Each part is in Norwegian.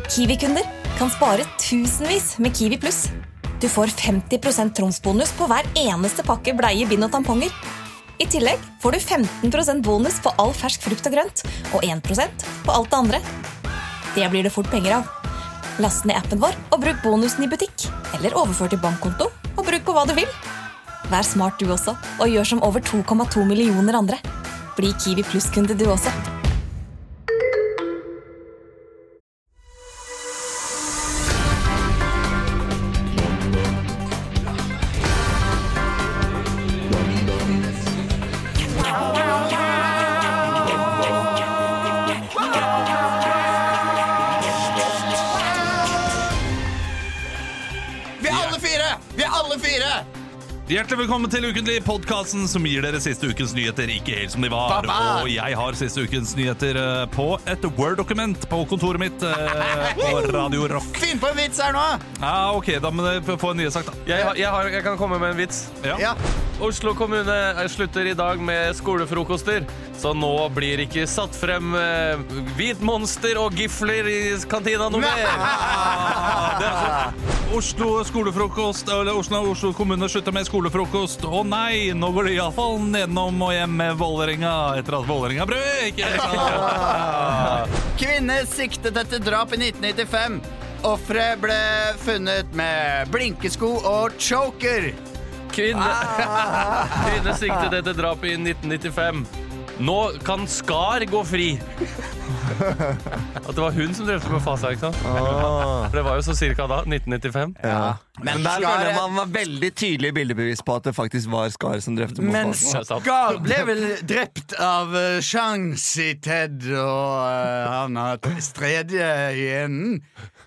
Kiwi-kunder kan spare tusenvis med Kiwi Plus. Du får 50% tromsbonus på hver eneste pakke bleie, bind og tamponger. I tillegg får du 15% bonus på all fersk frukt og grønt, og 1% på alt det andre. Det blir det fort penger av. Last ned appen vår og bruk bonusen i butikk, eller overfør til bankkonto og bruk på hva du vil. Vær smart du også, og gjør som over 2,2 millioner andre. Bli Kiwi Plus-kunde du også. Hjertelig velkommen til Ukentlig, podcasten som gir dere siste ukens nyheter ikke helt som de var. Og jeg har siste ukens nyheter på et Word-dokument på kontoret mitt på Radio Rock. Finn på en vits her nå! Ja, ok, da må jeg få en nye sagt da. Jeg kan komme med en vits. Ja. Oslo kommune slutter i dag med skolefrokoster, så nå blir ikke satt frem hvit monster og gifler i kantina noe mer. Oslo skolefrokost, eller Oslo kommune slutter med skolefrokost. Å nei, nå går det i alle fall nedenom og hjem med Vålerenga, etter at Vålerenga brød ikke. Kvinne siktet etter drap i 1995. Offeret ble funnet med blinkesko og choker. Kvinne siktet etter drap i 1995. Nå kan Skar gå fri. At det var hun som drevte med Fasa, ikke sant? For det var jo så cirka da, 1995. Ja. Men der føler man var veldig tydelig bildebevis på at det faktisk var Skar som drevte med Fasa. Men Skar ble vel drept av Shanxi Ted, og han har tredje hyenen.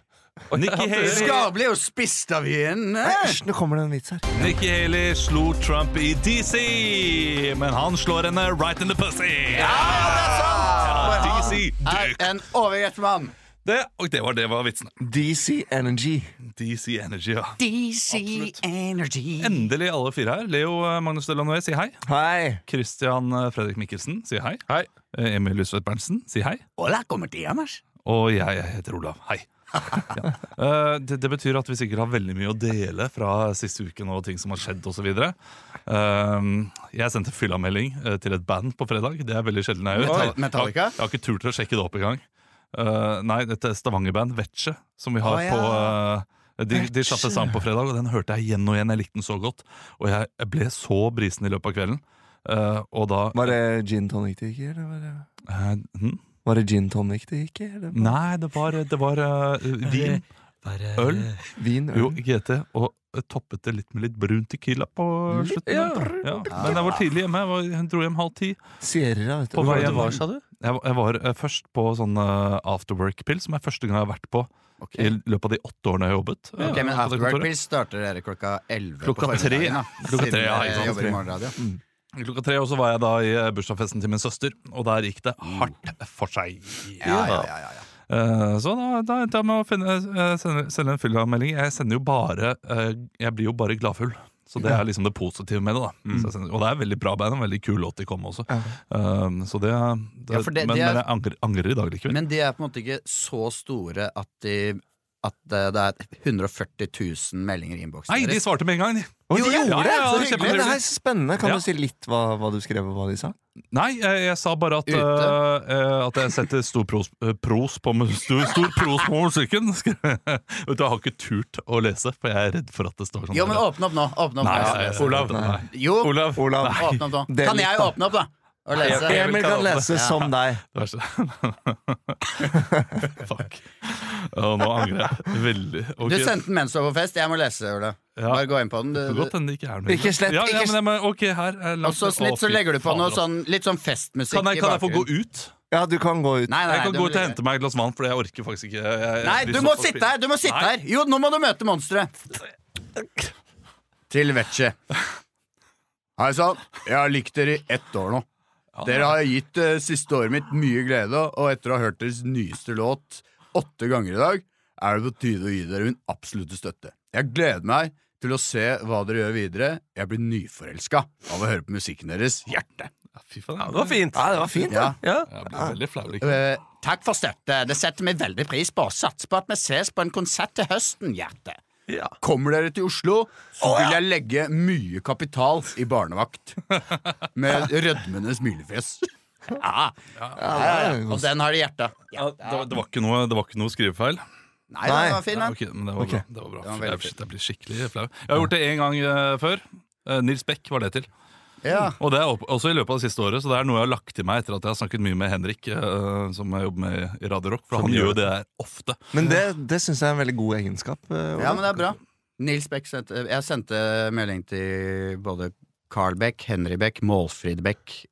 Skar ble jo spist av hyenen. Nå kommer det en vits her. Nikki Haley slo Trump i DC, men han slår henne right in the pussy. Ja, det er sant! DC er en overgrepsmann. Det var vitsene. DC Energy. DC Energy, ja. DC Energy. Endelig alle fire her. Leo Magnus Delanoë, si hei. Hei. Christian Fredrik Mikkelsen, si hei. Hei. Emil Lysvedt Berntsen, si hei. Hola, kommer til Anders. Og jeg heter Olav, hei. Ja. Det betyr at vi sikkert har veldig mye å dele fra siste uken og ting som har skjedd og så videre. Jeg sendte fyllamelding til et band på fredag. Det er veldig sjelden jeg gjør. Metallica? Jeg har ikke tur til å sjekke det opp i gang. Nei, dette er Stavanger-band Vetsje, som vi har på de slappet sang på fredag, og den hørte jeg igjen og igjen. Jeg likte den så godt, og jeg ble så brisen i løpet av kvelden. Og da var det gin tonic det gikk, eller var det? Var det gin tonic det gikk i? Nei, det var vin, øl, jo, GT, og toppet det litt med litt brun tequila på slutten. Ja. Men jeg var tidlig hjemme, jeg dro hjem 9:30. Sierra, vet du. På vei hjem, Hva sa du? Jeg var først på sånn afterwork-pill, som er første gang jeg har vært på i løpet av de 8 årene jeg har jobbet. Ok, men afterwork-pill starter dere klokka 11 Klokka 3, ja. Klokka 3, ja, ikke sant. Jobber i morgenradio. Klokka 3, og så var jeg da i bursdagsfesten til min søster, og der gikk det hardt for seg. Ja. Så da endte jeg med å sende en fyllamelding. Jeg blir jo bare gladfull. Så det er liksom det positive med det da. Og det er veldig bra band, en veldig kul låt de kom også. Så men jeg angrer i dag likevel. Men de er på en måte ikke så store at det er 140 000 meldinger i innboksen. Nei, de svarte med en gang. De gjorde det! Ja, Så hyggelig. Det er spennende. Kan Ja. du si litt hva du skrev og hva de sa? Nei, jeg sa bare at jeg setter stor pros på musikken. Vet du, jeg har ikke turt å lese, for jeg er redd for at det står sånn. Jo, men åpne opp nå. Nei, Olav. Nei. Jo, Olav. åpne opp nå. Del Kan jeg litt, da. åpne opp da? Og lese? Emil kan lese som deg. Fuck. Og nå angrer jeg veldig. Du sendte den mens du var på fest. Jeg må lese, Ola. Bare gå inn på den. Det er godt det ikke er noe. Ikke slett. Ok, her Og så snitt så legger du på noe sånn, litt sånn festmusikk Kan jeg få gå ut? Ja, du kan gå ut. Nei, Jeg kan gå ut og hente meg et glass vann, for jeg orker faktisk ikke. Nei, du må sitte her, her. Jo, nå må du møte monsteret. Til Vetsje. Hei sann, jeg har likt dere i 1 år nå. Dere har gitt siste året mitt mye glede, og etter å ha hørt deres nyeste låt 8 ganger i dag, er det på tide å gi dere min absolutte støtte. Jeg gleder meg til å se hva dere gjør videre. Jeg blir nyforelsket av å høre på musikken deres. Hjerte. Fy faen, Ja, det var fint. Ja, det var fint, Ja. da. Jeg ble veldig flau. Liksom. Takk for støtte. Det setter vi veldig pris på. Sats på at vi ses på en konsert til høsten, hjerte. Ja. Kommer dere til Oslo, så vil jeg legge mye kapital i barnevakt. Med rødmende smilefjes. Ja. Og den har de hjertet. Ja, det var ikke noe skrivefeil. Nei, det var fin, Ja, den. ok, men det var bra. Det var bra. Det var veldig Jeg blir skikkelig flau. Jeg har gjort det en gang før. Nils Beck var det til. Ja. Og det er også i løpet av det siste året. Så det er noe jeg har lagt til meg etter at jeg har snakket mye med Henrik, som jeg jobber med i Radio Rock. For han gjør jo det der ofte. Men det synes jeg er en veldig god egenskap. Ja, men det er bra. Nils Beck jeg sendte melding til både Carl Beck, Henry Beck, Målfrid Beck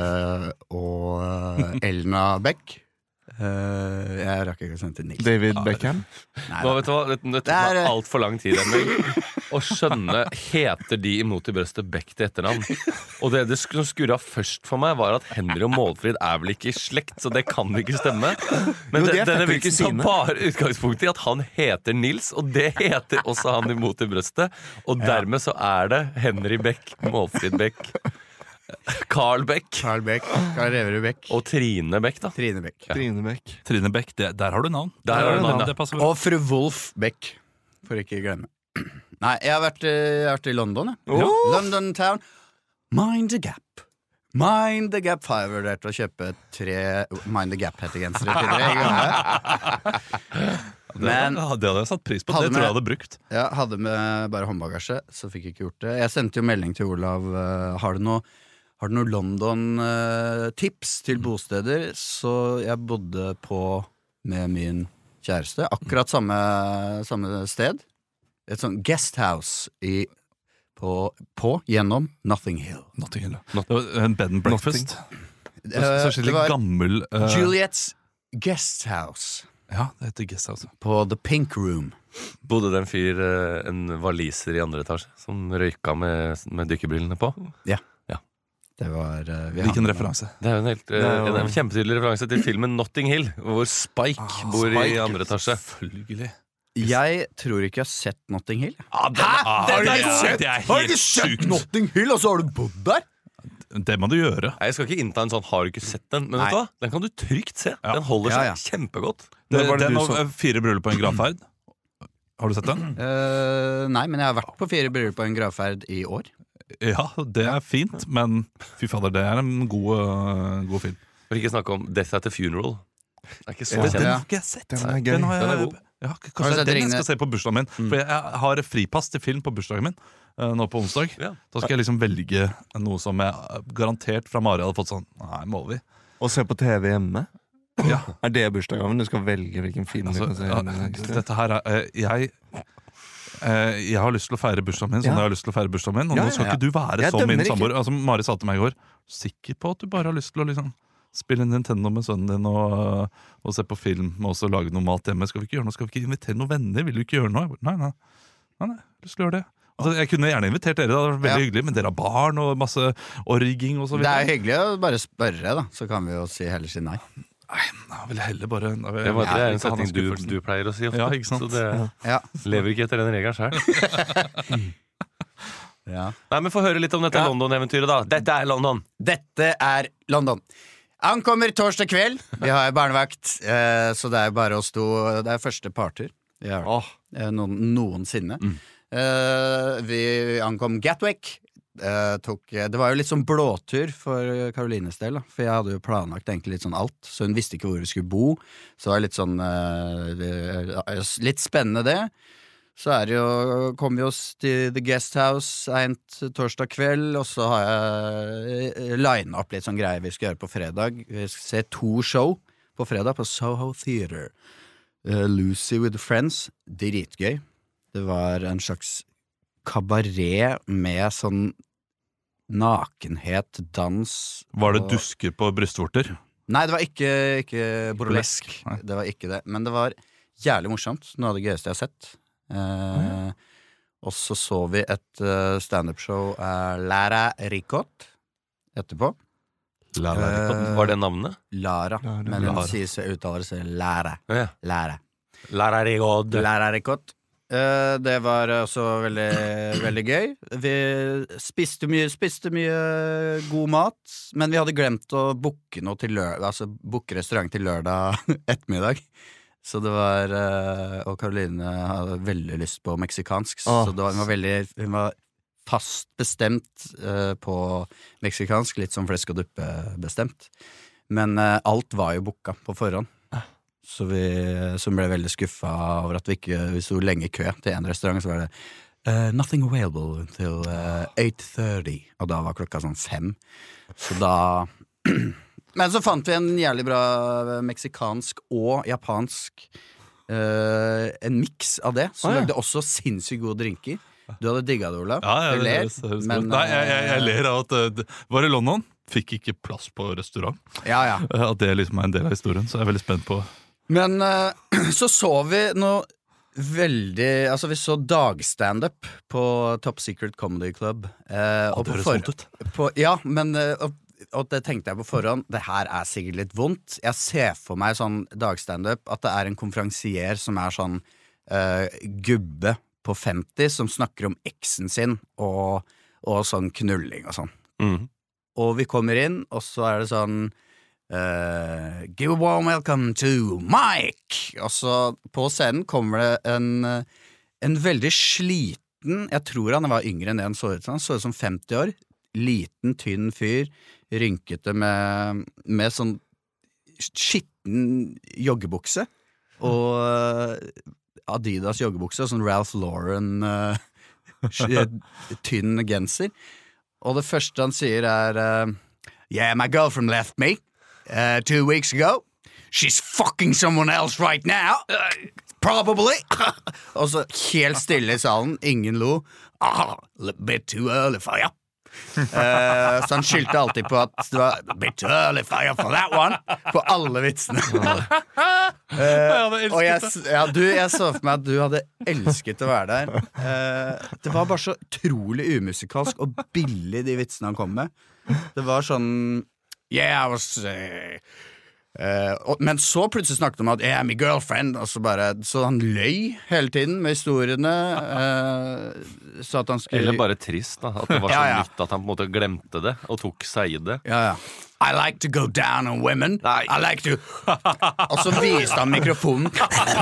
og Elna Beck. Jeg rakk ikke å sende til Nils. David Beckham. Nå vet du hva, det tok meg alt for lang tid å skjønne, heter de imot i brøstet Beck til etternavn? Og det som skurra først for meg var at Henry og Målfrid er vel ikke i slekt, så det kan ikke stemme. Men Jo, de er denne fetter virker kusine. som bare utgangspunktet i at han heter Nils, og det heter også han imot i brøstet. Og dermed så er det Henry Beck, Målfrid Beck, Carl Beck Carl Beck, Carl Reverud Beck og Trine Beck, da. Trine Beck. Trine Beck. Trine Beck, der har du navn. Der har du navn, ja. Det passer bra. Og fru Wolf Beck, for ikke glemme. Nei, jeg har vært i London, jeg. London Town. Mind the Gap. Mind the Gap. Har jeg vurdert å kjøpe 3 Mind the Gap-hettegensere til dere. Men det hadde jeg satt pris på. Hadde Det tror jeg med- hadde brukt. jeg hadde med bare håndbagasje, så fikk jeg ikke gjort det. Jeg sendte jo melding til Olav. Har du noe London-tips til bosteder? Så jeg bodde på med min kjæreste. Akkurat samme sted. Et sånn guesthouse gjennom Notting Hill. Notting Hill. Det var en bed and breakfast. Så Det skikkelig var gammel Juliets Guesthouse Ja, det heter Guesthouse. på The Pink Room. Bodde det en fyr, en waliser i andre etasje, som røyka med dykkerbrillene på? Det var Hvilken referanse? Det er jo en kjempetydelig referanse til filmen Notting Hill, hvor Spike bor i andre etasje. Selvfølgelig. Jeg tror ikke jeg har sett Notting Hill. Har du ikke sett Notting Hill, og så har du bodd der? Det må du gjøre. Nei, jeg skal ikke innta en sånn 'har du ikke sett den', men vet du hva? Den kan du trygt se. Den holder seg Ja. kjempegodt. Det var det Den du og så. 4 bryllup på en gravferd. Har du sett den? Nei, men jeg har vært på 4 bryllup på en gravferd i år. Ja, det er fint, men fy fader, det er en god film. For ikke snakke om 'Death at the Funeral'. Det er ikke så Ja. kjent. Den har ikke jeg sett. Den er gøy. Den har Den er jeg, god. ja, Har du kanskje sett den jeg Ringene? skal se på bursdagen min. For jeg har fripass til film på bursdagen min nå på onsdag. Ja. Da skal jeg liksom velge noe som jeg garantert fra Mari hadde fått sånn. Nei, må vi? Og se på TV hjemme. Ja. Er det bursdagsgaven? Du skal velge hvilken film Altså, du kan se. ja, dette her er jeg har lyst til å feire bursdagen min sånn Ja. jeg har lyst til å feire bursdagen min. Og Ja, nå skal ja. ikke du være Jeg som min dømmer ikke. samboer. Altså, Mari sa til meg i går, sikker på at du bare har lyst til å liksom spille Nintendo med sønnen din og se på film og også lage noe mat hjemme. Skal vi ikke gjøre noe? Skal vi ikke invitere noen venner? Vil du ikke gjøre noe? Nei, jeg har lyst til å gjøre det. Altså, jeg kunne gjerne invitert dere, det hadde vært veldig hyggelig, men dere har barn og masse orging og så Det er videre. hyggelig å bare spørre, da. Så kan vi jo heller si nei. Jeg vil heller bare Det er en setning du du pleier å si ofte. Ja, ikke sant? Så det Ja. lever ikke etter den regelen sjøl. Ja. Nei, men få høre litt om dette London-eventyret, da. Dette er London. Dette er London. Ankommer torsdag kveld. Vi har barnevakt, så det er bare oss to. Det er første parter vi har noensinne. Vi ankom Gatwick. Det var jo litt sånn blåtur for Karolines del, da. For jeg hadde jo planlagt egentlig litt sånn alt. Så hun visste ikke hvor vi skulle bo. Så det var litt sånn litt spennende det. Så kom vi oss til The Guest House seint torsdag kveld. Og så har jeg lina opp litt sånn greier vi skal gjøre på fredag. Vi skal se 2 show på fredag på Soho Theatre. Lucy with Friends. Dritgøy. Det var en slags kabaret med sånn nakenhet, dans. Var det dusker på brystvorter? Nei, det var ikke burlesk. Nei. Det var ikke det. Men det var jævlig morsomt. Noe av det gøyeste jeg har sett. Og så vi et stand-up-show av Lara Ricot etterpå. Var det navnet? Lara. Men den uttaler seg Lara. Ja. Lara. Lara Rigod. Lara Ricot. Det var også veldig, veldig gøy. Vi spiste mye god mat, men vi hadde glemt å booke noe til booke restaurant til lørdag ettermiddag. Så det var og Karoline hadde veldig lyst på meksikansk, så hun var fast bestemt på meksikansk, litt som flesk og duppe bestemt. Men alt var jo booka på forhånd. Så vi ble veldig skuffet over at vi stod lenge i kø til en restaurant, så var det nothing available until 8:30, og da var klokka sånn 5. Så da Men så fant vi en jævlig bra meksikansk og japansk en mix av det, som lagde også sinnssykt gode drinker. Du hadde digget det, Olav. Ja, du ler, men nei, jeg ler av at var i London, fikk ikke plass på restaurant. Ja. At det liksom er en del av historien, så jeg er veldig spent på. Men så vi noe veldig Altså, vi så dagstandup på Top Secret Comedy Club. Og det høres vondt ut. Ja, men og det tenkte jeg på forhånd. Det her er sikkert litt vondt. Jeg ser for meg sånn dagstandup at det er en konferansier som er sånn gubbe på 50 som snakker om eksen sin og sånn knulling og sånn. Og vi kommer inn, og så er det sånn give a warm welcome to Mike. Og så på scenen kommer det en veldig sliten, jeg tror han var yngre enn det han så ut som 50 år, liten, tynn fyr, rynkete med sånn skitten joggebukse og Adidas joggebukse, sånn Ralph Lauren tynn genser. Og det første han sier er yeah, my girlfriend left me 2 weeks ago. She's fucking someone else right now. Probably. Og så helt stille i salen. Ingen lo. A bit too early for you. Så han skyldte alltid på at det var a bit too early for you for that one. På alle vitsene. Og jeg så for meg at du hadde elsket å være der. Det var bare så utrolig umusikalsk og billig de vitsene han kom med. Det var sånn yeah, I was men så plutselig snakket han om at yeah, my girlfriend, og så han løy hele tiden med historiene, så at han skulle eller bare trist da, at det var så nytt at han på en måte glemte det og tok seg i det. I like to go down on women. I like to og så viste han mikrofonen.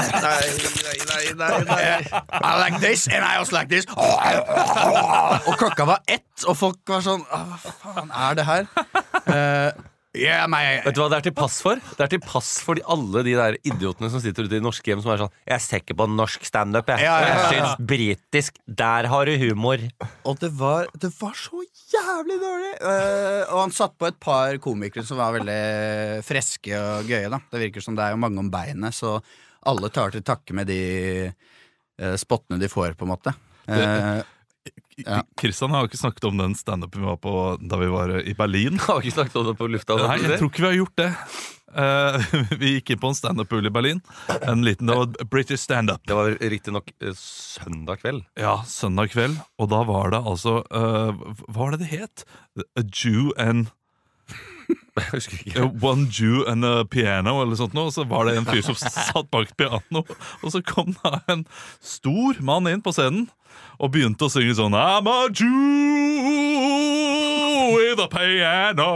Nei. I like this and I also like this. Og klokka var 1, og folk var sånn hva faen er det her? Vet du hva det er til pass for? Det er til pass for alle de der idiotene som sitter ute i norske hjem som er sånn jeg er sikker på norsk stand-up jeg synes britisk, der har du humor. Og det var så jævlig dårlig. Og han satt på et par komikere som var veldig freske og gøye da. Det virker som det er jo mange om beinet, så alle tar til takke med de spottene de får på en måte. Kristian har ikke snakket om den stand-upen vi var på da vi var i Berlin. Har ikke snakket om det på lufta? Nei, jeg tror ikke vi har gjort det. Vi gikk inn på en stand-up-pool i Berlin. Det var British stand-up. Det var riktig nok søndag kveld. Ja, søndag kveld. Og da var det altså hva var det het? A Jew and Jeg husker ikke. One Jew and a piano eller sånt noe. Og så var det en fyr som satt bak piano. Og så kom da en stor mann inn på scenen og begynte å synge sånn I'm a Jew with a piano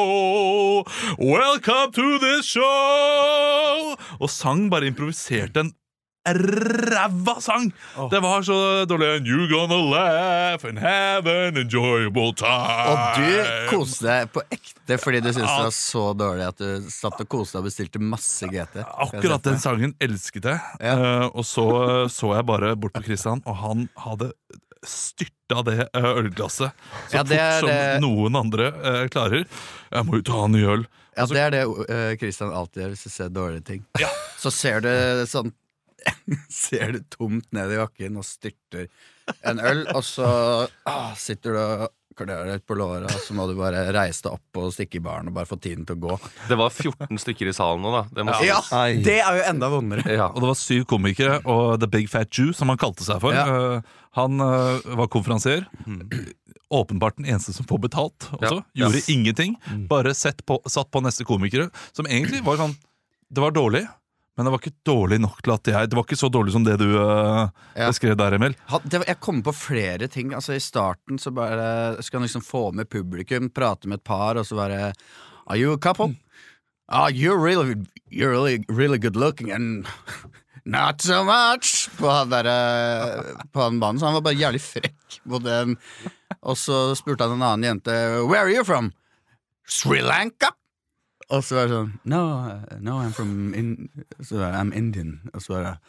Welcome to this show Og sang, bare improviserte en ræva sang. Det var så dårlig. And you gonna laugh and have an enjoyable time. Og du koste deg på ekte fordi du syntes det var så dårlig at du satt og koste deg og bestilte masse GT. Akkurat den sangen elsket jeg. Og så jeg bare bort på Kristian, og han hadde styrta det ølglasset så fort som noen andre klarer. Jeg må jo ta en ny øl. Ja, det er det Kristian alltid gjør hvis du ser dårlige ting. Så ser du sånn ser du tomt ned i jakken og styrter en øl, og så sitter du og klør deg på låret, og så må du bare reise deg opp og stikke i baren og bare få tiden til å gå. Det var 14 stykker i salen nå da. Det er jo enda vondere. Og det var 7 komikere, og The Big Fat Jew, som han kalte seg for. Han var konferansier. Åpenbart den eneste som får betalt også. Gjorde ingenting. Bare satt på neste komikere, som egentlig var sånn, det var dårlig, Men det var ikke dårlig nok til at det var ikke så dårlig som det du beskrev der, Emil. Jeg kom på flere ting. Altså I starten så bare skal han liksom få med publikum, prate med et par, og så bare Are you a couple? You're really good looking and not so much på han banen. Så han var bare jævlig frekk på den. Og så spurte han en annen jente Where are you from? Sri Lanka? Og så var det sånn No, I'm from I'm Indian. Og så var det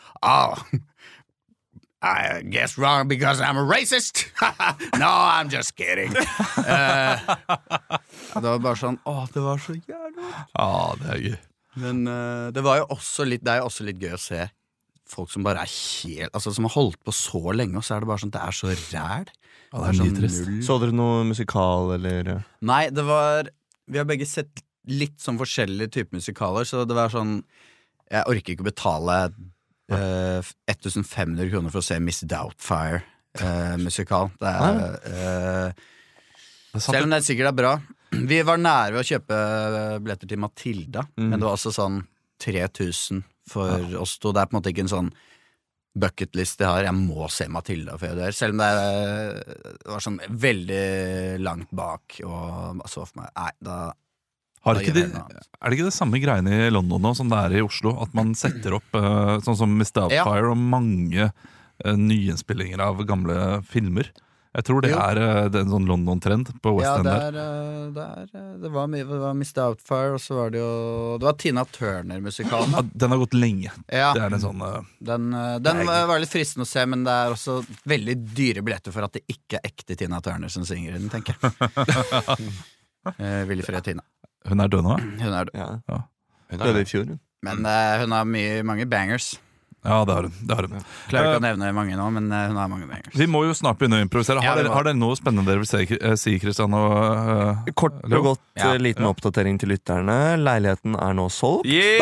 I guess wrong because I'm a racist. No, I'm just kidding. Det var bare sånn det var så jævlig. Ja, det er gøy. Men det er jo også litt gøy å se folk som bare helt altså som har holdt på så lenge, og så det bare sånn det så ræl. Ja, det sånn trist. Så dere noe musikal, eller? Nei, vi har begge sett litt sånn forskjellige typer musikaler, så det var sånn jeg orker ikke å betale 1500 kroner for å se Miss Doubtfire musikal. Selv om det sikkert bra. Vi var nære ved å kjøpe billetter til Matilda, men det var også sånn 3000 for oss to. Det på en måte ikke en sånn bucketlist jeg må se Matilda før jeg dør, selv om det var sånn veldig langt bak og så for meg, er det ikke det samme greiene i London nå som det i Oslo, at man setter opp sånn som Miss Doubtfire og mange nyinnspillinger av gamle filmer? Jeg tror det en sånn London-trend på West End det var Miss Doubtfire, og så var det var Tina Turner-musikalen. Ja, den har gått lenge. Ja. Det en sånn Den var litt fristende å se, men det også veldig dyre billetter for at det ikke ekte Tina Turner som synger den, tenker jeg. Wilfred Tina. Hun død nå? Hun død. Ja. Hun døde i fjor. Men hun har mange bangers. Ja, det har hun. Klarer ikke å nevne mange nå, men hun har mange bangers. Vi må jo snart begynne å improvisere. Har dere noe spennende dere vil si, Kristian? Kort og godt liten oppdatering til lytterne. Leiligheten nå solgt.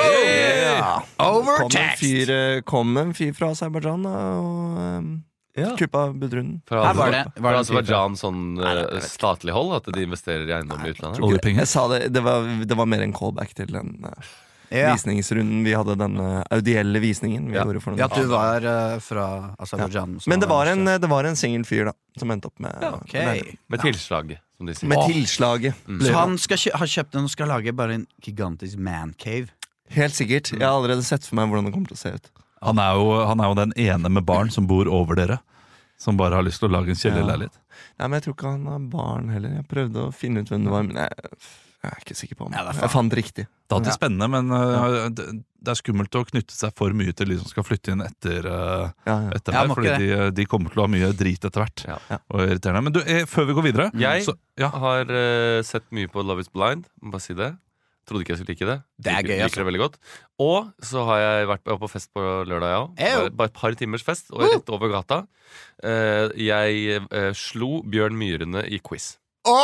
Kom en fyr fra Aserbajdsjan og kuppa budrunden. Var det Aserbajdsjan sånn statlig hold, at de investerer i eiendom i utlandet? Jeg sa det var mer en callback til den visningsrunden vi hadde, den audielle visningen vi gjorde for noen. Ja, du var fra Aserbajdsjan. Men det var en single fyr da som endte opp med med tilslaget, som de sier. Med tilslaget. Så han har kjøpt den og skal lage bare en gigantisk man cave. Helt sikkert. Jeg har allerede sett for meg hvordan det kommer til å se ut. Han jo den ene med barn som bor over dere, som bare har lyst til å lage en kjellerleilighet. Nei, men jeg tror ikke han har barn heller. Jeg prøvde å finne ut hvem det var, men jeg ikke sikker på om jeg fant det riktig. Det alltid spennende, men det skummelt å knytte seg for mye til de som skal flytte inn etter her, fordi de kommer til å ha mye drit etter hvert og irriterende. Men før vi går videre Jeg har sett mye på Love is Blind, må bare si det. Trodde ikke jeg skulle like det. Gøy, liker det veldig godt. Og så har jeg vært på fest på lørdag, bare et par timers fest, og rett over gata. Jeg slo Bjørn Myrene i quiz.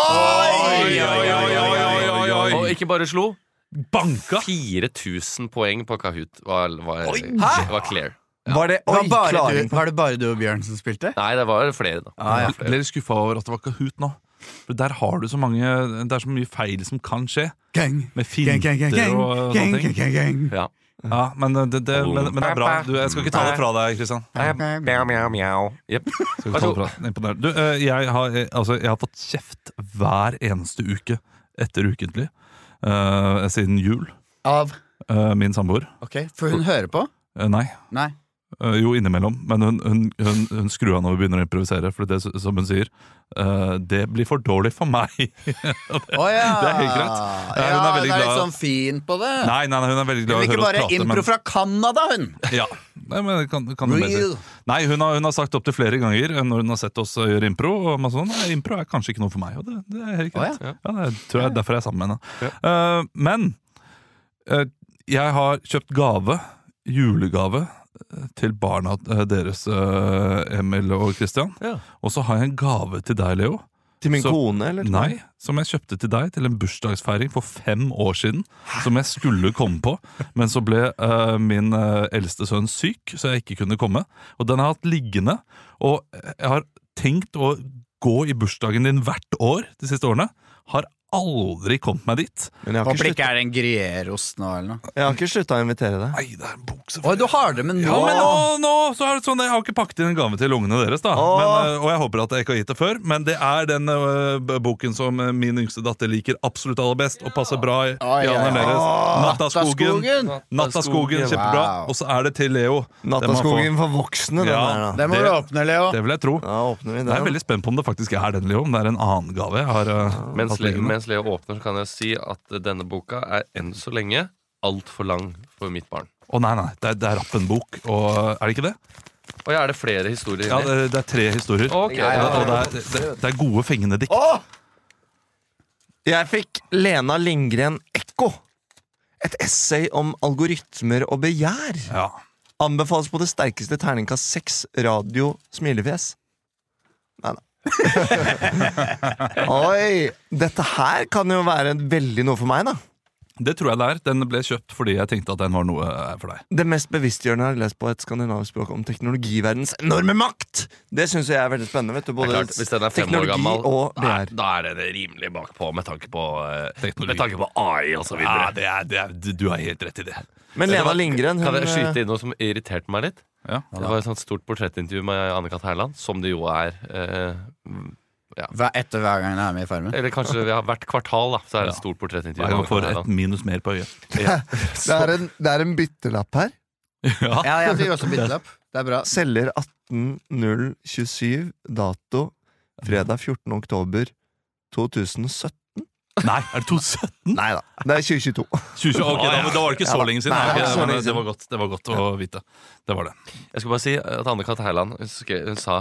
Og ikke bare slo, banka 4000 poeng på Kahoot var clear. Var det bare du og Bjørn som spilte? Nei, det var flere da. Ble dere skuffet over at det var Kahoot nå? For der har du så mange, det så mye feil som kan skje. Med finter og sånne ting. Ja, men det bra. Jeg skal ikke ta det fra deg, Kristian. Yep. Jeg har fått kjeft hver eneste uke etter ukentlig siden jul. Av? Min samboer. Ok, for hun hører på? Nei. Jo, innimellom. Men hun skrur av når vi begynner å improvisere, for det som hun sier, det blir for dårlig for meg. Det helt greit. Hun veldig glad. Litt sånn fin på det. Nei, hun veldig glad å høre oss prate. Hun vil ikke bare impro fra Canada, hun. Ja, men kan du mer. Nei, hun har sagt opp til flere ganger når hun har sett oss gjøre impro, og masse sånn, impro kanskje ikke noe for meg, og det helt greit. Det tror jeg derfor jeg sammen med henne. Men jeg har kjøpt julegave til barna deres, Emil og Kristian. Og så har jeg en gave til deg, Leo. Til min kone, eller? Nei, som jeg kjøpte til deg til en bursdagsfeiring for 5 år siden, som jeg skulle komme på, men så ble min eldste sønn syk, så jeg ikke kunne komme. Og den har jeg hatt liggende, og jeg har tenkt å gå i bursdagen din hvert år de siste årene. Har aldri kommet meg dit. Men jeg har Håper ikke ikke er det en gruyèreost nå eller noe. Jeg har ikke sluttet å invitere deg. Nei, det er en bok Oi, du har det, men nå! Ja, men nå så er det sånn. Jeg har ikke pakket inn en gave til ungene deres da men, og jeg håper at jeg ikke har gitt det før. Men det er den boken som min yngste datter liker absolutt aller best og passer bra i Anne deres. Nattaskogen, kjempebra. Og så er det til Leo. Nattaskogen for voksne, den der da. Det må du åpne, Leo. Det vil jeg tro. Ja, åpner vi Jeg den. er veldig spent på om det faktisk er den, Leo. Om det er en annen gave jeg har Mens hatt liggende. Leo åpner, så kan jeg si at denne boka er enn så lenge alt for lang for mitt barn. Nei, det er Rappen-bok. Og er det ikke det? Og er det flere historier Ja, inni? det er 3 historier. Ok. Og det er gode, fengende dikt. Jeg fikk Lena Lindgren Ekko. Et essay om algoritmer og begjær. Ja. Anbefales på det sterkeste terningkast 6 radio smilefjes. Nei. Oi, dette her kan jo være veldig noe for meg da. Det tror jeg det er. Den ble kjøpt fordi jeg tenkte at den var noe for deg. Det mest bevisstgjørende jeg har lest på et skandinavisk språk om teknologiverdens enorme makt. Det synes jeg er veldig spennende, vet du. Både Klart, hvis den er 5 år teknologi gammel, og begjær. da er det rimelig bakpå med tanke på Teknologi. Med tanke på AI og så videre. Ja, du har helt rett i det. Men Lena Lindgren, Kan hun jeg skyte inn noe som irriterte meg litt? Ja. Det var et sånt stort portrettintervju med Anne-Kat. Herland, som det jo er Etter hver gang jeg er med i Farmen. eller kanskje vi har hvert kvartal, da. Så er det et stort portrettintervju. Hver gang med får Anne-Kat. et Herland. minus mer på øyet. det er en byttelapp her. Ja. Ja, jeg fikk også byttelapp. Det er bra. Selger 18.027, dato fredag 14. oktober 2017. Nei, er det 2017? Nei da, det er 2022. 2020, ok, da var det ikke så lenge siden. Nei, Ok, det var ikke så men lenge siden. det var godt å vite. Det var det. Jeg skal bare si at Anne-Kat. Herland hun sa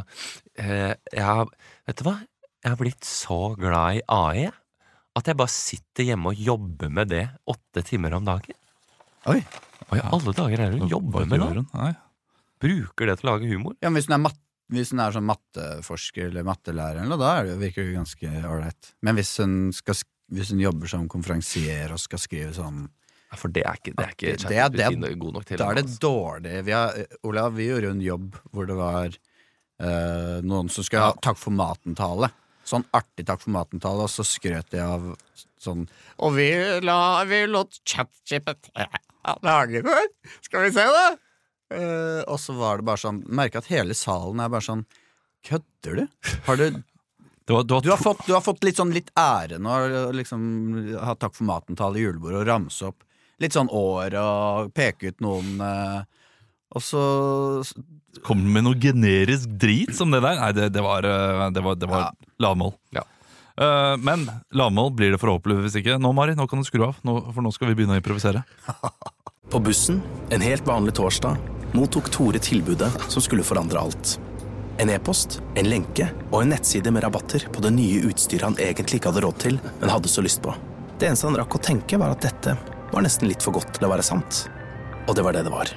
vet du hva? Jeg har blitt så glad i AI at jeg bare sitter hjemme og jobber med det 8 timer om dagen. Oi. Og i alle dager er det hun jobber med det. Nei. Bruker det til å lage humor. Ja, men hvis hun er sånn matteforsker eller mattelærer, eller, da virker det ganske ålreit. Men hvis hun jobber som konferansier og skal skrive sånn Ja, for det er ikke det ChatGPT god nok til. Da er det altså. dårlig. Olav, vi gjorde en jobb hvor det var noen som skulle ha takk for maten-tale. Sånn artig takk for maten-tale, og så skrøt jeg av sånn Og vi lot ChatGPT lage det. Skal vi se det? Og så var det bare sånn merker at hele salen er bare sånn kødder du? Har du Du har fått litt ære nå, liksom ha takk for maten-tale i julebordet og ramse opp litt sånn år og peke ut noen og så Kommer du med noe generisk drit som det der? Nei, det var lavmål. Ja. Men lavmål blir det forhåpentligvis ikke. Nå, Mari, nå kan du skru av, for nå skal vi begynne å improvisere. På bussen, en helt vanlig torsdag, mottok Tore tilbudet som skulle forandre alt. En e-post, en lenke og en nettside med rabatter på det nye utstyret han egentlig ikke hadde råd til, men hadde så lyst på. Det eneste han rakk å tenke var at dette var nesten litt for godt til å være sant. Og det var det det var.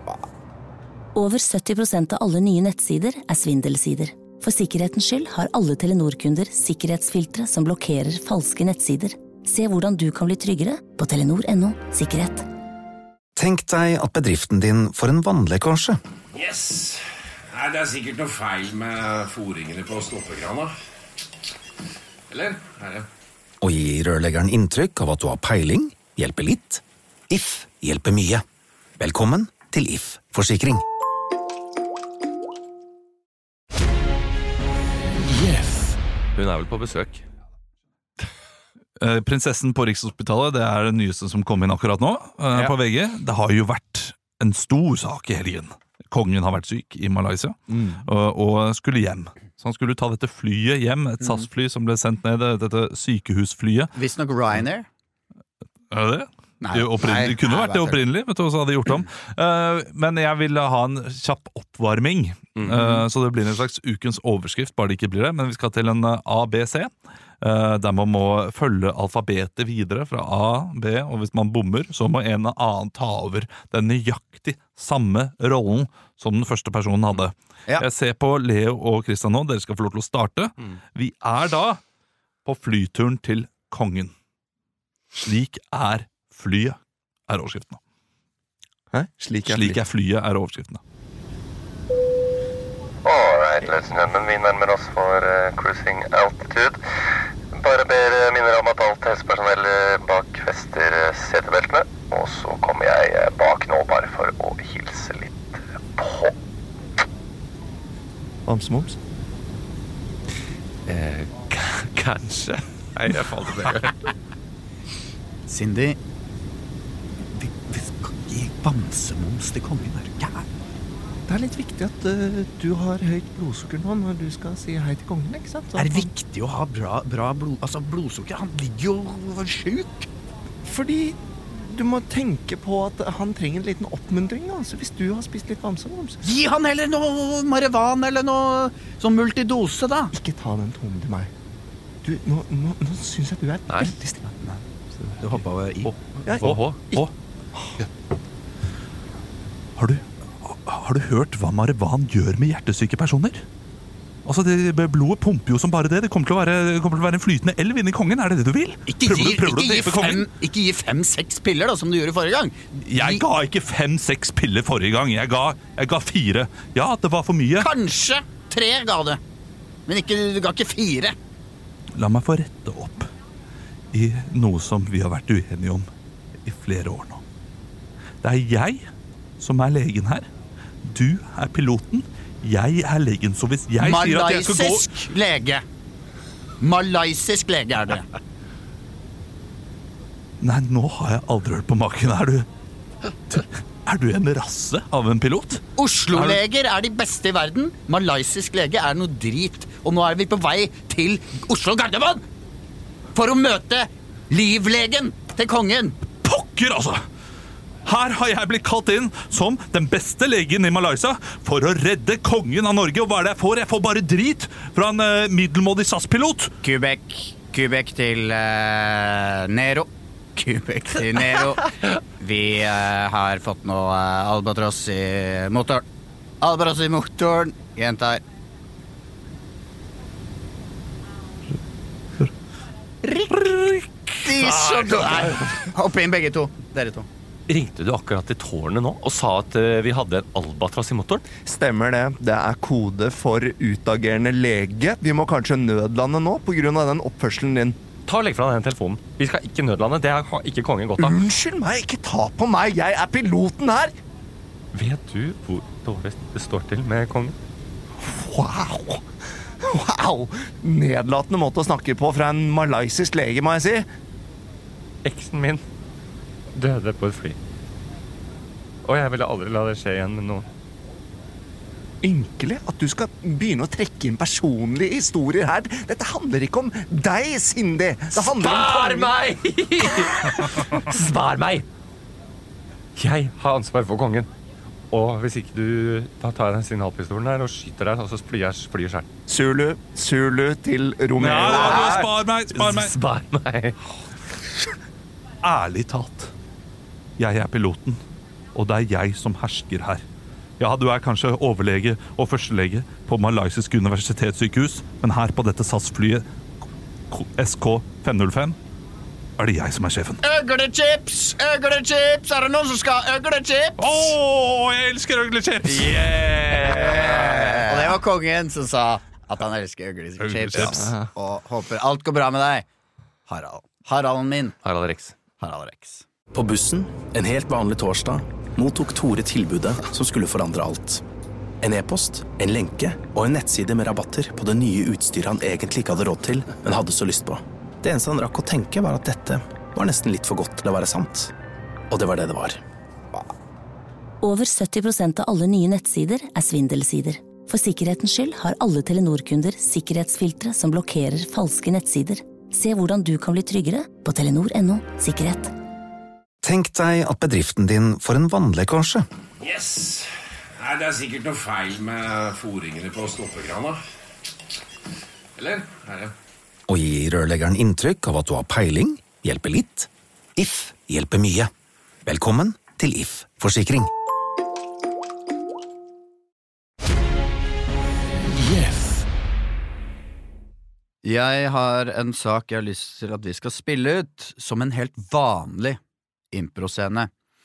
Over 70% av alle nye nettsider er svindelsider. For sikkerhetens skyld har alle Telenor-kunder sikkerhetsfiltre som blokkerer falske nettsider. Se hvordan du kan bli tryggere på telenor.no sikkerhet. Tenk deg at bedriften din får en vannlekkasje. Yes. Nei, det er sikkert noe feil med foringene på stoppekrana. Eller? Her, ja. Og gi rørleggeren inntrykk av at du har peiling, hjelper litt. If hjelper mye. Velkommen til If Forsikring. Hun er vel på besøk. Prinsessen på Rikshospitalet, det er det nyeste som kom inn akkurat nå på VG. Det har jo vært en stor sak i helgen. Kongen har vært syk i Malaysia og skulle hjem. Så han skulle ta dette flyet hjem, et SAS-fly som ble sendt ned, dette sykehusflyet. Visst nok Ryanair. Er det det? Nei, Det kunne vært det opprinnelig, vet du hva så hadde gjort om. Men jeg ville ha en kjapp oppvarming, så det blir en slags ukens overskrift, bare det ikke blir det. Men vi skal til en ABC, der man må følge alfabetet videre fra A, B, og hvis man bommer, så må en annen ta over den nøyaktig samme rollen som den første personen hadde. Ja. Jeg ser på Leo og Kristian nå, dere skal få lov til å starte. Vi er da på flyturen til kongen. Slik er flyet, er overskriftene. Hæ? Slik er flyet, er overskriftene. Alright, ladies and gentlemen, vi nærmer oss for cruising altitude. Bare minner om at alt helsepersonell bak fester setebeltene. Og så kommer jeg bak nå bare for å hilse litt på. Bamsemums? Kanskje. Nei, jeg falt det. Cindy, vi skal gi bamsemums til kongen, er du gæren? Det litt viktig at du har høyt blodsukker nå når du skal si hei til kongen, ikke sant? Det viktig å ha bra blodsukker? Han ligger jo syk. Fordi du må tenke på at han trenger en liten oppmuntring, så hvis du har spist litt bamsemums. Gi han heller noe marihuana eller noe sånn multidose da. Ikke ta den tonen til meg. Du, nå synes jeg du veldig stille. Nei. Du hoppet over i. Har du hørt hva marihuana gjør med hjertesyke personer? Altså, blodet pumper jo som bare det. Det kommer til å være en flytende elv inni kongen. Er det det du vil? Ikke gi 5-6 piller da, som du gjorde forrige gang. Jeg ga ikke 5-6 piller forrige gang. Jeg ga 4. Ja, det var for mye. Kanskje 3 ga det. Men du ga ikke 4. La meg få rette opp i noe som vi har vært uenige om i flere år nå. Det jeg som legen her. Du piloten. Jeg legen, så hvis jeg sier at jeg skal gå... Malaysisk lege det. Nei, nå har jeg aldri hørt på maken. Er du en rasse av en pilot? Oslo-leger de beste i verden. Malaysisk lege noe drit. Og nå vi på vei til Oslo Gardermoen for å møte livlegen til kongen. Pokker, altså! Her har jeg blitt kalt inn som den beste legen i Malaysia for å redde kongen av Norge. Og hva det jeg får? Jeg får bare drit fra en middelmådig SAS-pilot. Kubek til Nero. Kubek til Nero. Vi har fått noe albatross i motoren. Albatross i motoren. Gjentar. Riktig så godt. Hopp inn begge to. Dere to. Ringte du akkurat til tårnet nå og sa at vi hadde en albatross i motoren? Stemmer det. Det kode for utagerende lege. Vi må kanskje nødlande nå på grunn av den oppførselen din. Ta og legg fra deg den telefonen. Vi skal ikke nødlande. Det har ikke kongen godt av. Unnskyld meg, ikke ta på meg. Jeg piloten her. Vet du hvor dårlig det står til med kongen? Wow. Nedlatende måte å snakke på fra en malaysisk lege, må jeg si. Eksen min døde på et fly. Og jeg ville aldri la det skje igjen med noen. Ynkelig at du skal begynne å trekke inn personlige historier her. Dette handler ikke om deg, Cindy. Det handler om meg! Spar meg! Jeg har ansvar for kongen. Og hvis ikke du, da tar jeg den signalpistolen her og skyter deg, og så flyr jeg selv. Zulu til Romeo. Ja, spar meg. Ærlig talt. Jeg piloten, og det jeg som hersker her. Ja, du kanskje overlege og førstelege på Malaysisk universitetssykehus, men her på dette SAS-flyet SK505 det jeg som sjefen. Øglechips! Øglechips! Det noen som skal ha øglechips? Jeg elsker øglechips! Yeah! Og det var kongen som sa at han elsker øglechips. Og håper alt går bra med deg. Haralden min. Harald Rex. På bussen, en helt vanlig torsdag, mottok Tore tilbudet som skulle forandre alt. En e-post, en lenke og en nettside med rabatter på det nye utstyret han egentlig ikke hadde råd til, men hadde så lyst på. Det eneste han rakk å tenke var at dette var nesten litt for godt til å være sant. Og det var det det var. Over 70% av alle nye nettsider svindelsider. For sikkerhetens skyld har alle Telenor-kunder sikkerhetsfiltre som blokkerer falske nettsider. Se hvordan du kan bli tryggere på telenor.no/sikkerhet. Tenk deg at bedriften din får en vannlekkasje. Yes. Nei, det sikkert noe feil med foringene på stoppekrana. Eller? Å gi rørleggeren inntrykk av at du har peiling, hjelper litt. If hjelper mye. Velkommen til If Forsikring. Jeg har en sak jeg har lyst til at vi skal spille ut som en helt vanlig improscene.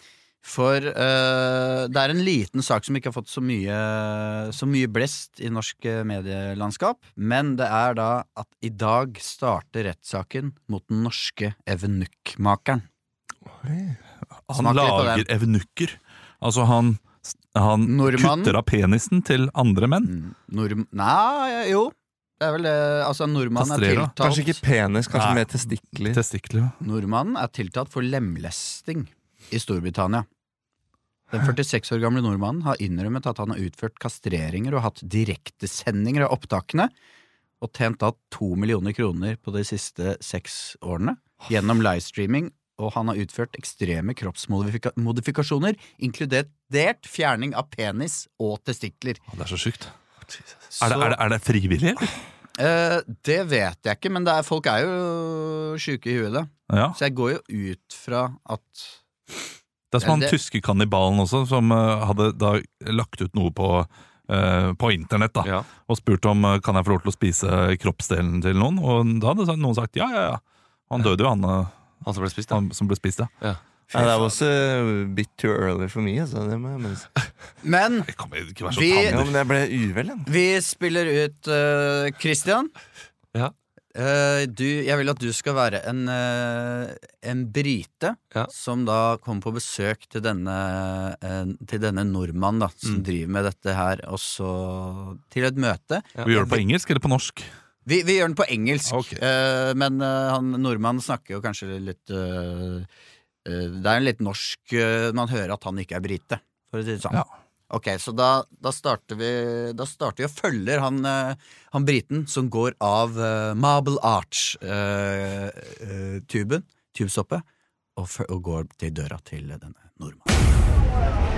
For det en liten sak som ikke har fått så mye blest I norsk medielandskap, men det da at I dag starter rettssaken mot den norske evenukkmakeren. Han lager evenukker. Altså han kutter av penisen til andre menn. Nei, jo. Det vel det, altså nordmannen tiltalt Kanskje ikke penis, kanskje mer testikler. Nordmannen tiltalt for lemlesting I Storbritannia. Den 46 år gamle nordmannen har innrømmet at han har utført kastreringer og hatt direktesendinger av opptakene og tjent da 2 millioner kroner på de siste 6 årene gjennom livestreaming, og han har utført ekstreme kroppsmodifikasjoner, inkludert fjerning av penis og testikler. Det så sykt. Er det frivillig, eller? Det vet jeg ikke, men folk jo syke I huet. Ja. Så jeg går jo ut fra at Det som han tyske kannibalen også, som hadde da lagt ut noe på internett da, og spurt om kan jeg få lov til å spise kroppsdelen til noen, og da hadde noen sagt ja. Han døde jo, han som ble spist, da. Han som ble spist, ja. Det var også bit too early for me, altså. Men men jeg ble uvel, vi spiller ut Christian. Ja. Jeg vil at du skal være en brite som da kommer på besøk til denne nordmann da, som driver med dette her, og så til et møte. Vi gjør det på engelsk eller på norsk? Vi gjør den på engelsk, okay. Men nordmann snakker jo kanskje litt det en litt norsk, man hører at han ikke brite, for å si det sånn. Ja. Ok, så da starter vi og følger han briten som går av Marble Arch tubstoppet og går til døra til denne nordmannen.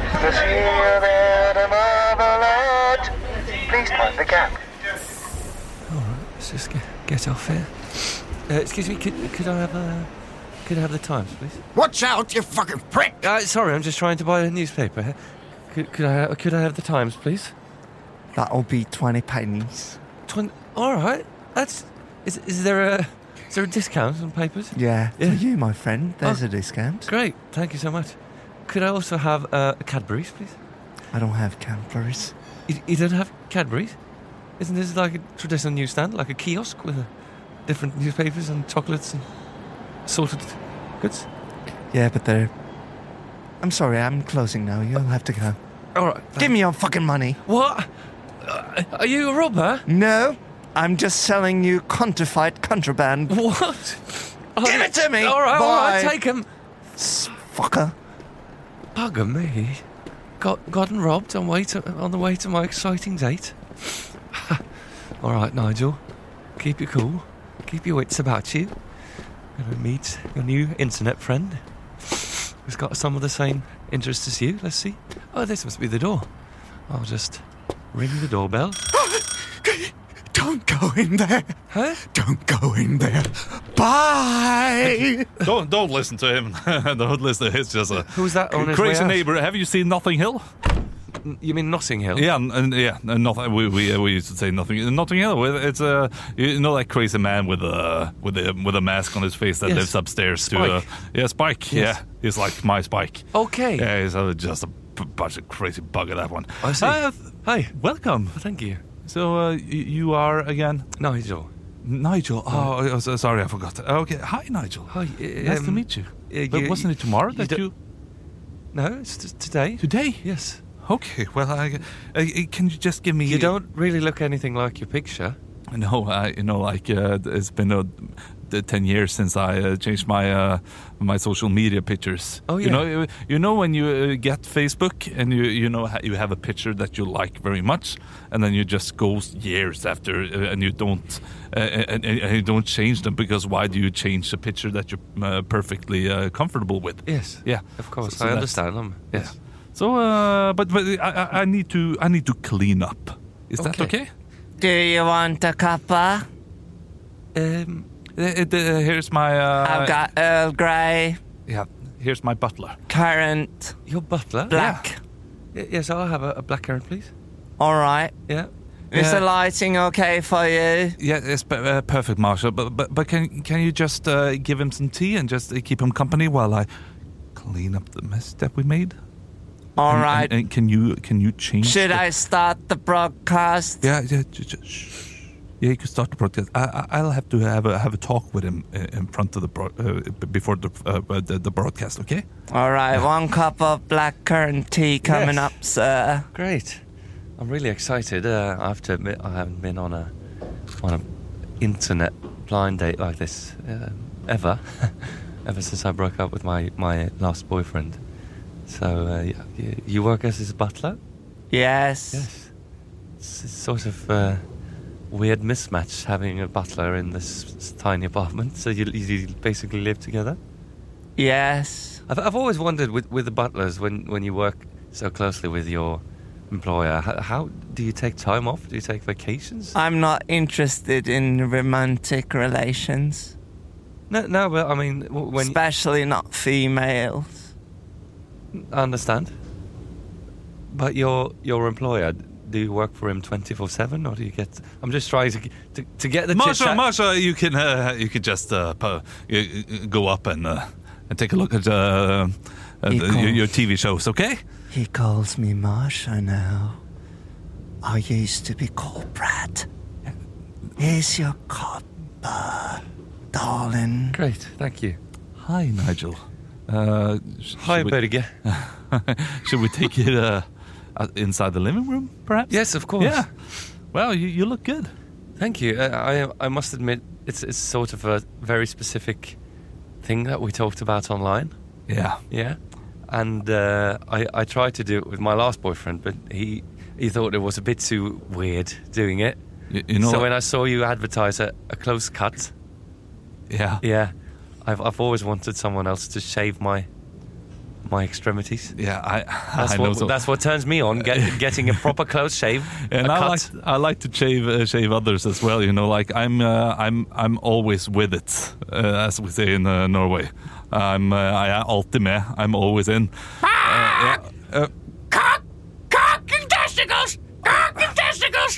Please mind the gap. Let's just get off here. Excuse me, could I have the Times, please? Watch out, you fucking prick! Sorry, I'm just trying to buy a newspaper. Could I have the Times, please? That'll be 20 pennies. 20. All right. Is there a discount on papers? Yeah, for you, my friend. There's a discount. Great, thank you so much. Could I also have Cadbury's, please? I don't have Cadbury's. You don't have Cadbury's? Isn't this like a traditional newsstand, like a kiosk with different newspapers and chocolates and sorted goods? Yeah, but I'm sorry, I'm closing now. You'll have to go. All right. Give me your fucking money. What? Are you a robber? No, I'm just selling you counterfeit contraband. What? Give it to me! All right, Bye. take him. Fucker. Bugger me. Gotten robbed on the way to my exciting date. All right, Nigel. Keep your cool. Keep your wits about you. Gonna meet your new internet friend. Who's got some of the same interests as you. Let's see. Oh, this must be the door. I'll just ring the doorbell. Don't go in there. Huh? Don't go in there. Bye. Don't listen to him. Don't listen. He's just a Who's that on his crazy way out? neighbor. Have you seen Notting Hill? You mean Notting Hill? Yeah, nothing. We used to say Notting Hill. It's that crazy man with a mask on his face that lives upstairs. Spike. Spike. Yes. Yeah, he's like my Spike. Okay. Yeah, he's just a bunch of crazy bugger, that one. I see. Hi, welcome. Thank you. So you are again Nigel. Nigel. Oh, sorry, I forgot. Okay, hi, Nigel. Hi. Nice to meet you. But wasn't it tomorrow that you? No, it's today. Today? Yes. Okay, well, can you just give me... You don't really look anything like your picture. No, it's been 10 years since I changed my my social media pictures. Oh, yeah. You know when you get Facebook and you have a picture that you like very much, and then you just go years after and you don't and you don't change them, because why do you change a picture that you're perfectly comfortable with? Yes. Yeah, of course. So I understand them. Yes. Yeah. So, but I need to clean up. Is that okay? Do you want a cuppa? Here's my. I've got Earl Grey. Yeah, here's my butler. Currant. Your butler? Black. Yeah. Yes, I'll have a black currant, please. All right. Yeah. Is the lighting okay for you? Yeah, it's perfect, Marshall. But can you just give him some tea and just keep him company while I clean up the mess that we made. All right. And can you change? Should I start the broadcast? Yeah. Yeah, you can start the broadcast. I'll have to have a talk with him in front of the before the broadcast. Okay. All right. 1 cup of blackcurrant tea coming up, sir. Great. I'm really excited. I have to admit, I haven't been on a internet blind date like this ever since I broke up with my last boyfriend. So you work as his butler? Yes. It's sort of weird mismatch having a butler in this tiny apartment. So you basically live together? Yes. I've always wondered with the butlers when you work so closely with your employer, how do you take time off? Do you take vacations? I'm not interested in romantic relations. No, but I mean, when especially not females. I understand. But your employer, do you work for him 24/7, or do you get? I'm just trying to get the Marsha, you can just go up and take a look at your TV shows, okay? He calls me Marsha now. I used to be called Brad. Here's your copper, darling. Great, thank you. Hi, Nigel. Hi, Berge. Should we take it inside the living room, perhaps? Yes, of course. Yeah. Well, you look good. Thank you. I must admit, it's sort of a very specific thing that we talked about online. Yeah. Yeah. And I tried to do it with my last boyfriend, but he thought it was a bit too weird doing it. You know, so when I saw you advertise a close cut, yeah, I've always wanted someone else to shave my extremities. Yeah, that's what turns me on, getting a proper close shave. And I like to shave others as well. You know, like I'm always with it, as we say in Norway. I alltid med. I'm always in. Cock and testicles! Cock and testicles!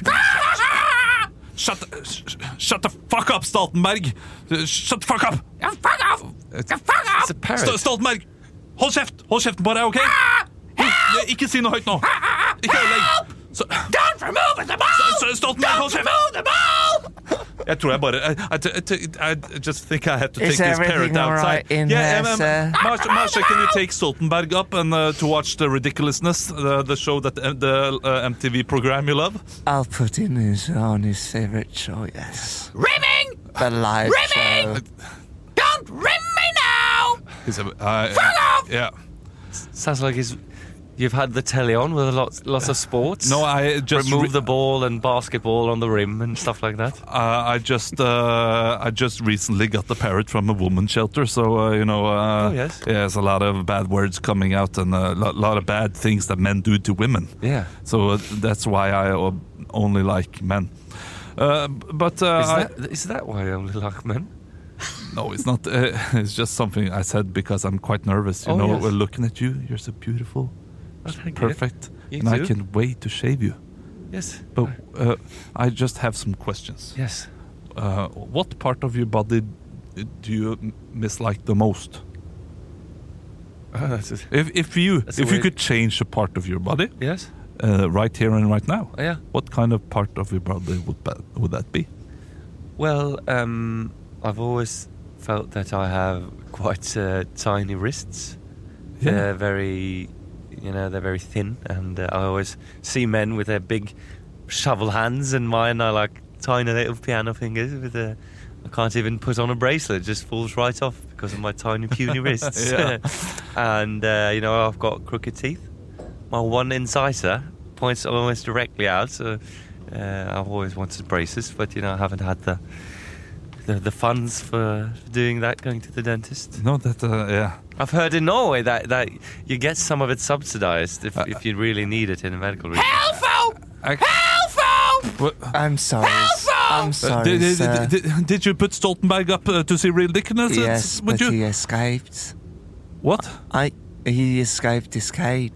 Shut the fuck up, Stoltenberg! Shut the fuck up! Fuck off! Fuck off! It's a parrot. Stoltenberg! Hold kjeften på deg, ok? Ikke si noe høyt nå. Ikke ødelegg. Don't remove the ball! Stoltenberg, hold Don't remove the ball! Jeg tror jeg bare I just think I have to take Is this parrot outside. Right in here, sir? Marsha, can you take Stoltenberg up and to watch the ridiculousness, the show that the MTV program you love? I'll put in on his favorite show, yes. Rimming! The live Rimming! show. Don't rim me now! Fuck off! Yeah. Sounds like you've had the telly on with lots of sports. No, I just remove the ball and basketball on the rim and stuff like that. I just recently got the parrot from a woman's shelter, so yes. Yeah, there's a lot of bad words coming out and a lot of bad things that men do to women. Yeah. So that's why I only like men. But is that why I only like men? No, it's not. It's just something I said because I'm quite nervous. You know, yes. We're looking at you. You're so beautiful, perfect, and I can wait to shave you. Yes. But I just have some questions. Yes. What part of your body do you mislike the most? If you could change a part of your body, yes, right here and right now, yeah, what kind of part of your body would that be? Well, I've always felt that I have quite tiny wrists. Yeah. They're very thin, and I always see men with their big shovel hands, and mine are like tiny little piano fingers with I can't even put on a bracelet; it just falls right off because of my tiny puny wrists. And I've got crooked teeth. My one incisor points almost directly out, so I've always wanted braces, but I haven't had the funds for doing that, going to the dentist. No, yeah. I've heard in Norway that you get some of it subsidized if you really need it in a medical region. Helfo! I'm sorry. I'm sorry, sir. Did you put Stoltenberg up to see real dickness? Yes, but he escaped. What? He escaped his cage.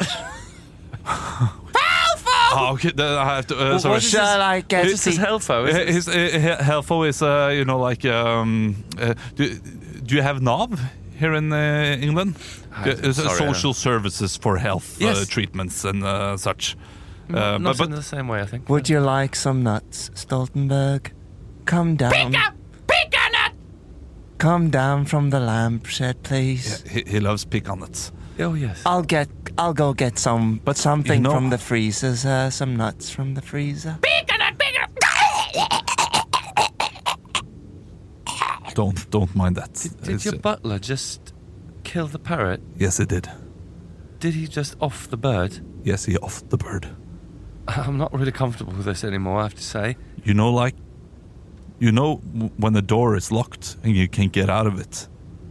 Oh, okay. I have to. Sorry. Shall I get This is Helfo. Helfo is, like. Do you have Nav here in England. Social services for health treatments and such. Not in the same way, I think. Would you like some nuts, Stoltenberg? Come down. Pecan nut! Come down from the lampshade, please. Yeah, he loves pecan nuts. Oh, yes. I'll go get something from the freezers, some nuts from the freezer. Pecan nut! Don't mind that. Did your butler just kill the parrot? Yes, he did. Did he just off the bird? Yes, he offed the bird. I'm not really comfortable with this anymore, I have to say. You know when the door is locked and you can't get out of it?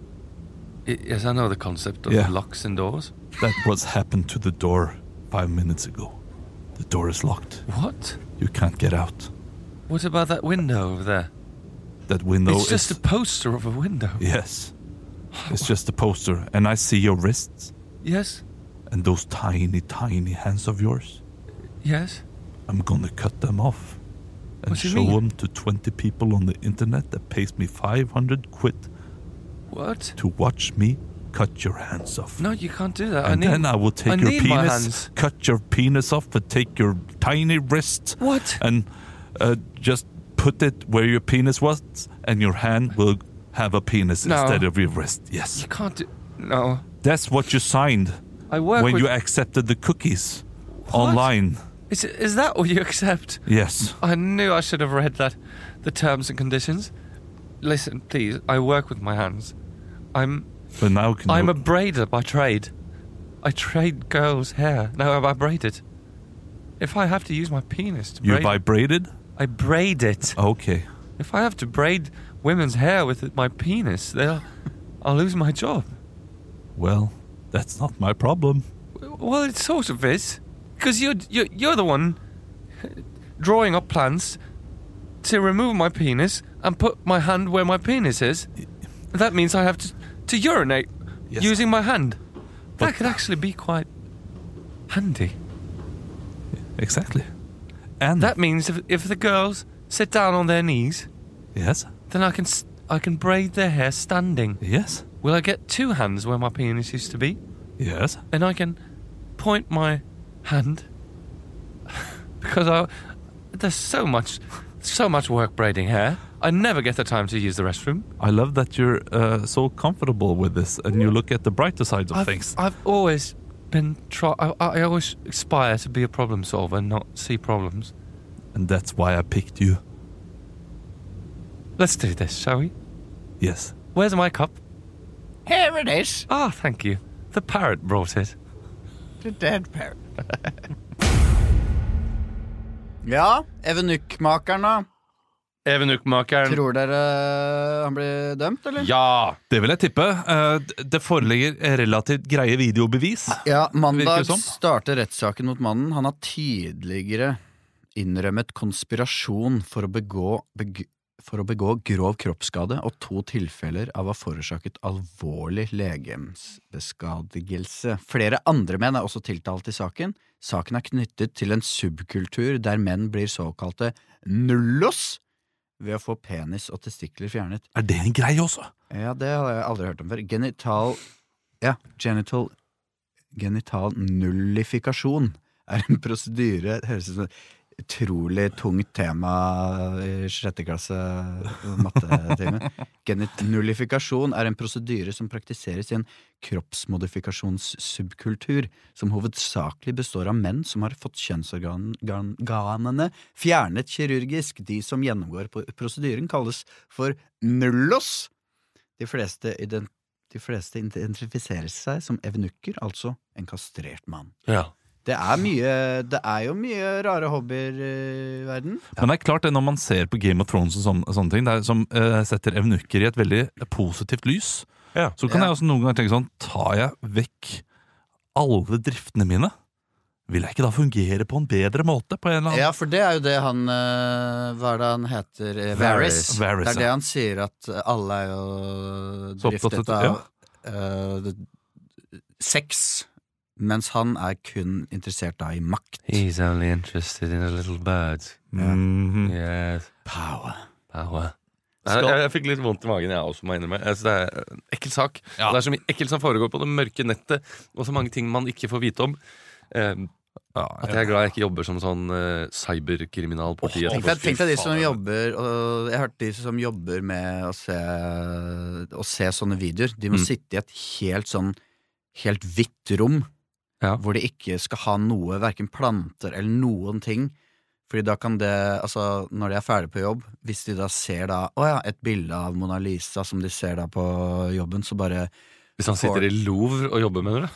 Yes, I know the concept of locks and doors. That was happened to the door 5 minutes ago. The door is locked. What? You can't get out. What about that window over there? That window It's just a poster of a window. Yes. It's just a poster. And I see your wrists. Yes. And those tiny, tiny hands of yours. Yes. I'm gonna cut them off. And show them to 20 people on the internet that pays me 500 quid. What? To watch me cut your hands off. No, you can't do that. And then I will take your penis, cut your penis off, and take your tiny wrist. What? And just put it where your penis was, and your hand will have a penis instead of your wrist. Yes. You can't do... No. That's what you signed when you accepted the cookies online. Is that what you accept? Yes. I knew I should have read the terms and conditions. Listen, please, I work with my hands. I'm a braider by trade. I trade girls' hair. Now I braid it. If I have to use my penis to braid... You vibrated? I braid it. Okay. If I have to braid women's hair with my penis, I'll lose my job. Well, that's not my problem. Well, it sort of is. Because you're the one drawing up plans to remove my penis and put my hand where my penis is. That means I have to urinate using my hand. That could actually be quite handy. Exactly. And that means if the girls sit down on their knees, yes, then I can braid their hair standing. Yes. Will I get two hands where my penis used to be? Yes. And I can point my hand because there's so much work braiding hair. I never get the time to use the restroom. I love that you're so comfortable with this, and you look at the brighter side of things. I've always been I always aspire to be a problem solver and not see problems. And that's why I picked you. Let's do this, shall we? Yes. Where's my cup? Here it is. Ah, thank you. The parrot brought it. The dead parrot. Ja, Evenukmakeren da. Evenukmakeren. Tror dere han blir dømt, eller? Ja, det vil jeg tippe. Det foreligger relativt greie videobevis. Ja, mandag starter rettssaken mot mannen. Han har tidligere innrømmet konspirasjon for å begå grov kroppsskade og 2 tilfeller av å ha forårsaket alvorlig legemsbeskadigelse. Flere andre menn er også tiltalt i saken. Saken er knyttet til en subkultur der menn blir såkalte nullos ved å få penis og testikler fjernet. Er det en greie også? Ja, det har jeg aldri hørt om før. Genital nullifikasjon er en prosedyre. Det høres ut som et utrolig tungt tema i 6. klasse mattetime. Nullifikasjon er en prosedyre som praktiseres i en kroppsmodifikasjonssubkultur som hovedsakelig består av menn som har fått kjønnsorganene fjernet kirurgisk. De som gjennomgår prosedyren kalles for nullos. De fleste identifiserer seg som evenukker, altså en kastrert mann. Ja. Det er jo mye rare hobbyer i verden. Men det er klart det når man ser på Game of Thrones og sånne ting, det er som setter evenukker i et veldig positivt lys. Ja. Så kan jeg også noen ganger tenke sånn, tar jeg vekk alle driftene mine, vil jeg ikke da fungere på en bedre måte på en eller annen? Ja, for det er jo det han, hva er det han heter? Varys. Det er det han sier, at alle er jo driftet av sex, mens han er kun interessert da i makt. He's only interested in a little bird. Mm-hmm. Yes. Power. Jeg fikk litt vondt i magen, jeg også må innrømme. Det er en ekkel sak. Det er så mye ekkelt som foregår på det mørke nettet, og så mange ting man ikke får vite om. At jeg er glad jeg ikke jobber som sånn cyberkriminalpoliti. Tenk deg de som jobber, og jeg har hørt de som jobber med å se sånne videoer. De må sitte i et helt hvitt rom, hvor de ikke skal ha noe, hverken planter eller noen ting. Fordi da kan det, altså når de er ferdig på jobb, hvis de da ser da, et bilde av Mona Lisa som de ser da på jobben, så bare Hvis han sitter i Louvre og jobber, mener du?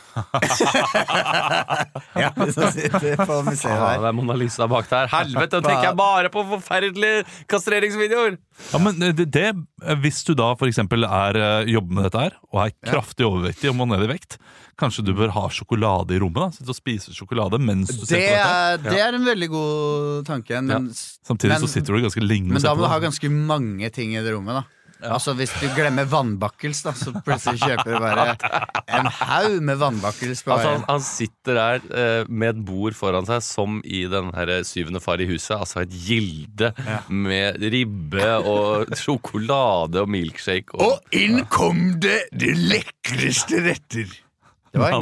Ja, hvis han sitter på museet der. Det er Mona Lisa bak der. Helvete, tenker jeg bare på forferdelige kastreringsvideoer! Ja, men hvis du da for eksempel jobber med dette her, og er kraftig overvektig og må ned i vekt, kanskje du bør ha sjokolade i rommet da? Sitte og spise sjokolade mens du ser på dette? Det er en veldig god tanke. Samtidig så sitter du ganske lenge og ser på det. Men da må du ha ganske mange ting i det rommet da. Altså hvis du glemmer vannbakkels da, så plutselig kjøper du bare en haug med vannbakkels på veien. Han sitter der med et bord foran seg, som i den her syvende far i huset. Altså et gilde med ribbe og sjokolade og milkshake. Og inn kom det lekreste retter. Det var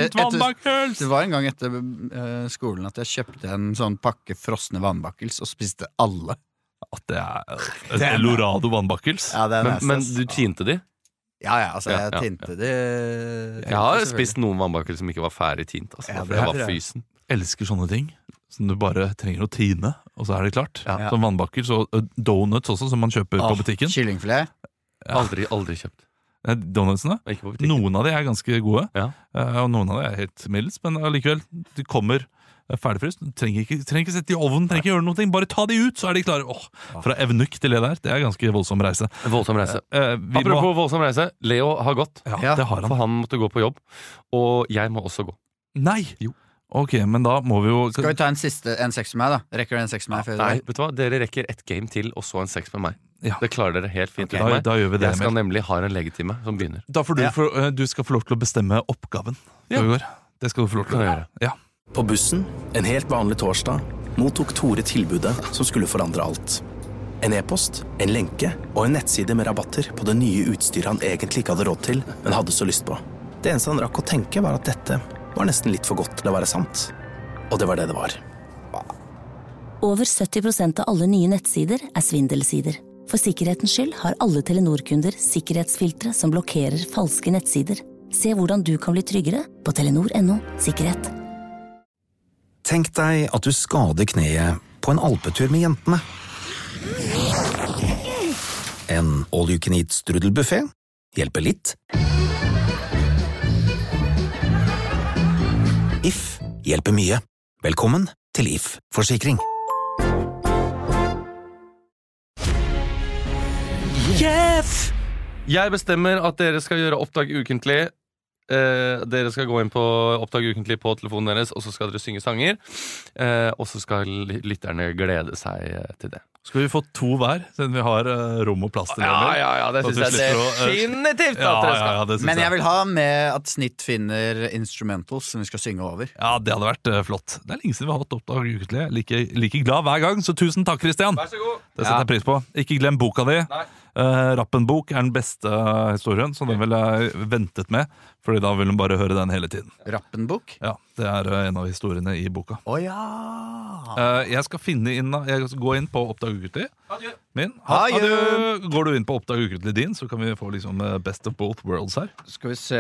en gang etter skolen at jeg kjøpte en sånn pakke frosne vannbakkels og spiste alle. At det er Elorado vannbakkels. Men du tinte de? Ja, altså jeg tinte de. Jeg har spist noen vannbakkels som ikke var ferdig tint, altså, for jeg var fysen. Elsker sånne ting som du bare trenger å tine, og så er det klart. Som vannbakkels og donuts også, som man kjøper på butikken. Kyllingfilet? Aldri kjøpt. Donutsene? Noen av de er ganske gode, og noen av de er helt middels, men allikevel, de kommer ferdigfryst. Trenger ikke sette i ovnen, trenger ikke gjøre noe, bare ta de ut, så er de klare. Fra evnuk til det der, det er ganske voldsom reise. Apropos voldsom reise, Leo har gått. Det har han. For han måtte gå på jobb, og jeg må også gå. Nei! Jo. Ok, men da må vi jo... Skal vi ta en seks med meg da? Rekker du en seks med meg? Nei, vet du hva? Dere rekker et game til, og så en seks med meg. Det klarer dere helt fint. Da gjør vi det. Jeg skal nemlig ha en legetime som begynner. Da får du skal få lov til å bestemme oppgaven. Det skal du få lov til å gjøre. Ja. På bussen, en helt vanlig torsdag, mottok Tore tilbudet som skulle forandre alt. En e-post, en lenke og en nettside med rabatter på det nye utstyret han egentlig ikke hadde råd til, men hadde så lyst på. Det eneste han rakk å tenke var at dette var nesten litt for godt til å være sant. Og det var det det var. Over 70% av alle nye nettsider er svindelsider. For sikkerhetens skyld har alle Telenor-kunder sikkerhetsfiltre som blokkerer falske nettsider. Se hvordan du kan bli tryggere på telenor.no/sikkerhet. Tenk deg at du skader kneet på en alpetur med jentene. En all-you-can-eat-strudelbuffet hjelper litt. If hjelper mye. Velkommen til If Forsikring. Yes! Jeg bestemmer at dere skal gjøre oppdrag ukentlig. Dere skal gå inn på Oppdag ukentlig på telefonen deres, og så skal dere synge sanger, og så skal lytterne glede seg til det. Skal vi få 2 hver, siden vi har rom og plass til det? Ja, det synes jeg definitivt at dere skal. Men jeg vil ha med at Snitt finner instrumentals som vi skal synge over. Ja, det hadde vært flott. Det er lenge siden vi har hatt Oppdag ukentlig. Like glad hver gang, så tusen takk, Christian. Vær så god. Det setter jeg pris på. Ikke glem boka di. Rappenbok er den beste historien, så den vil jeg ventet med, fordi da vil hun bare høre den hele tiden. Rappenbok? Ja, det er en av historiene i boka. Jeg skal gå inn på Oppdag ukentlig min. Adjø. Går du inn på Oppdag ukentlig din, så kan vi få liksom best of both worlds her. Skal vi se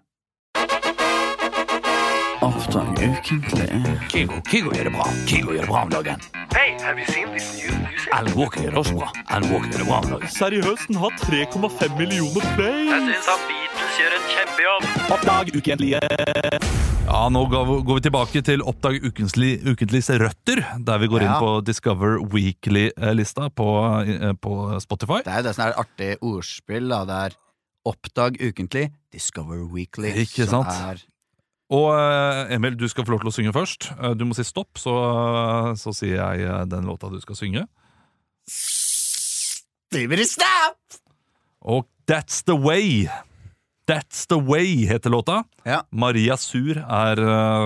Oppdag ukentlig. Kygo gjør det bra. Kygo gjør det bra om dagen. Hey, have you seen this new music? Alan Walker gjør det også bra. Alan Walker gjør det bra om dagen. Seriøst, den har 3,5 millioner play. Jeg synes han Beatles gjør en kjempejobb. Oppdag ukentlige. Ja, nå går vi tilbake til Oppdag ukentligs røtter, der vi går inn på Discover Weekly-lista på Spotify. Det er jo det som er et artig ordspill, da. Det er Oppdag ukentlig, Discover Weekly. Ikke sant? Og Emil, du skal få lov til å synge først. Du må si stopp, så sier jeg den låta du skal synge. Stop! Og That's the Way. That's the Way heter låta. Maria Sur er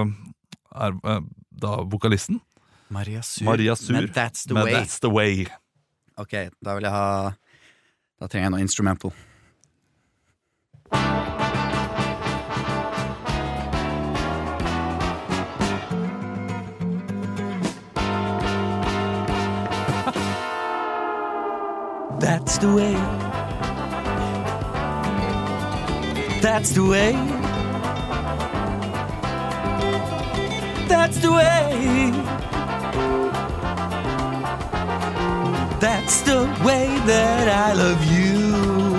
da vokalisten. Maria Sur med That's the Way. That's the Way. Ok, da vil jeg ha Da trenger jeg noe instrumental. That's the way. That's the way. That's the way. That's the way that I love you.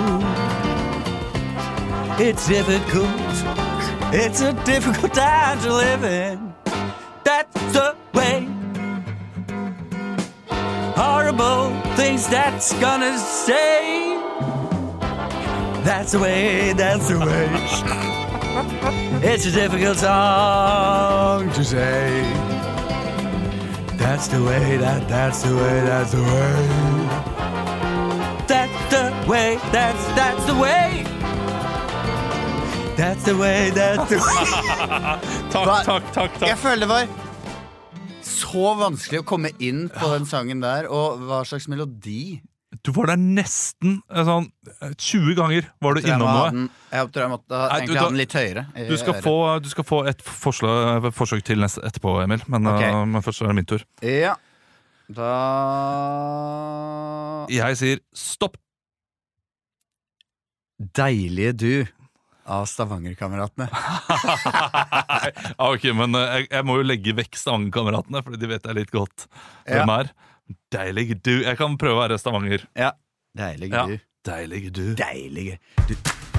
It's difficult. It's a difficult time to live in. That's the way. Horrible things that's gonna say. That's the way, that's the way. It's a difficult song to say. That's the way, that's the way, that's the way. That's the way, that's the way. That's the way, that's the way. Takk. Jeg føler det var så vanskelig å komme inn på den sangen der, og hva slags melodi. Du var der nesten sånn 20 ganger var du innom noe. Jeg tror jeg måtte egentlig ha den litt høyere. Du skal få et forsøk til etterpå, Emil, men, okay. Men først er det min tur. Ja. Da... Jeg sier stopp. Deilige du av Stavanger-kameratene. Ok, men jeg må jo legge vekk Stavanger-kameratene, for de vet jeg litt godt hvem er. Deilige du. Jeg kan prøve å være Stavanger. Ja, deilige du. Deilige du. Deilige du.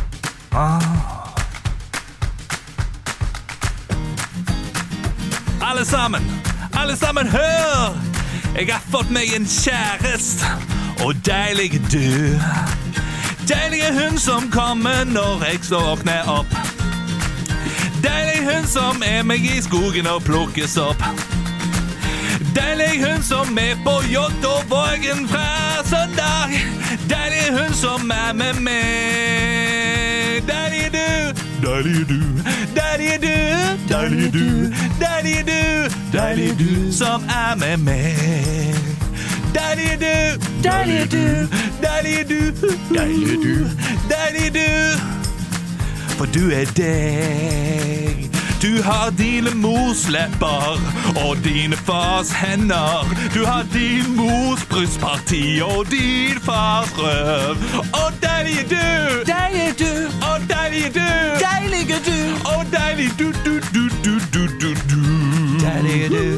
Alle sammen hør! Jeg har fått meg en kjærest, og deilige du. Deilige hun som kommer når jeg våkner opp. Deilig hun som meg i skogen og plukkes opp. Deilig hun som på Jott og Vågen fra søndag. Deilig hun som med meg. Deilige du, deilige du, deilige du, deilige du, deilige du, deilige du som med meg. Deilige du, deilige du, deilige du, deilige du, deilige du. For du deg. Du har dine mors lepper og dine fars hender. Du har din mors brystparti og din fars røv. Og deilige du, deilige du, og deilige du, deilige du, og deilige du, du, du, du, du, du, du. Deilige du.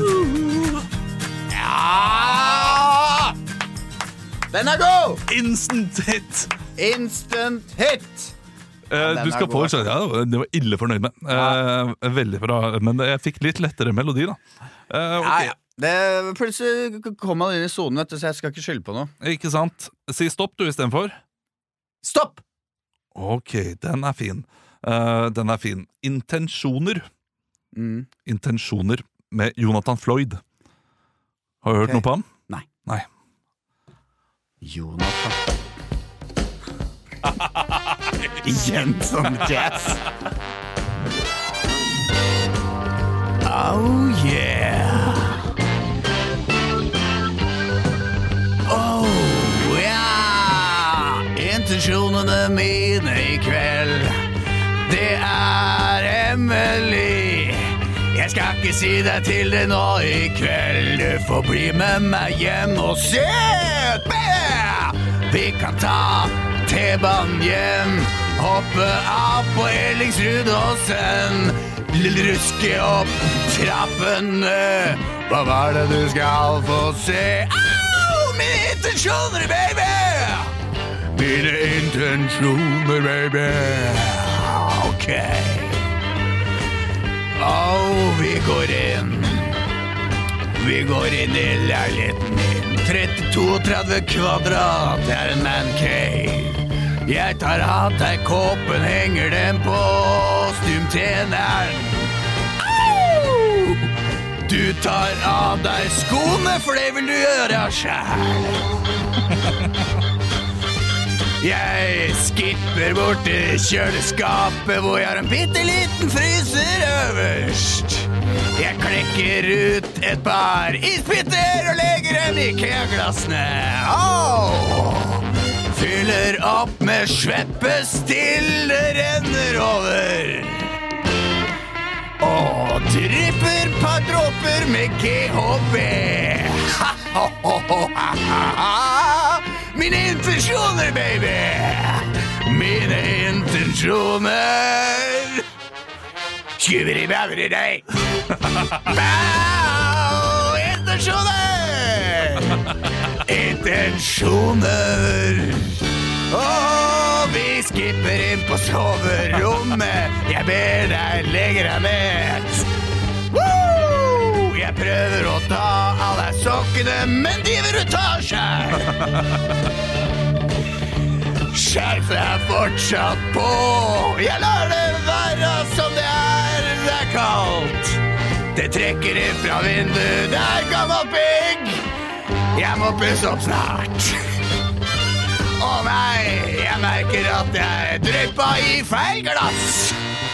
Ja! Den god! Instant hit. Instant hit. Du skal få det var ille fornøyd med. Veldig bra, men jeg fikk litt lettere melodi da. Okay. Det plutselig kom man inn i zonen, vet du, så jeg skal ikke skylde på noe. Ikke sant? Si stopp du i stedet for. Stopp! Ok, den er fin. Den er fin. Intensjoner. Intensjoner med Jonathan Floyd. Har du hørt noe på ham? Nei. Jonathan igjen som jazz. Oh yeah. Oh yeah. Intensjonene mine i kveld, det Emily. Jeg skal ikke si deg til det nå i kveld. Du får bli med meg hjem og se. Vi kan ta T-banen hjem, hoppe av på Ellingsrudåsen, ruske opp trappene. Hva var det du skal få se? Au, mine intensjoner, baby! Mine intensjoner, baby. Ok. Vi går inn. Vi går inn i leiligheten min. 32 kvadrat, det en man cave. Jeg tar av deg kåpen, henger den på stumtjeneren. Du tar av deg skoene, for det vil du gjøre selv. Jeg skipper bort til kjøleskapet, hvor jeg har en bitteliten fryser øverst. Jeg klekker ut et par isbiter og legger dem i IKEA-glassene. Fyller opp med sveppes til det renner over. Og drypper par dråper med GHB. Mine intensjoner, baby. Mine intensjoner. Skuberi-baberi deg. Bow, intensjoner. Intensjoner. Og vi skipper inn på soverommet. Jeg ber deg legge deg ned. Woo! Jeg prøver å ta av deg sokkene, men de vil du ta selv. Skjerf er fortsatt på. Jeg lar det være som det er kaldt. Det trekker inn fra vinduet, det er gammelt bygg. Jeg må pusse opp snart. Å nei, jeg merker at jeg dryppa i feil glass.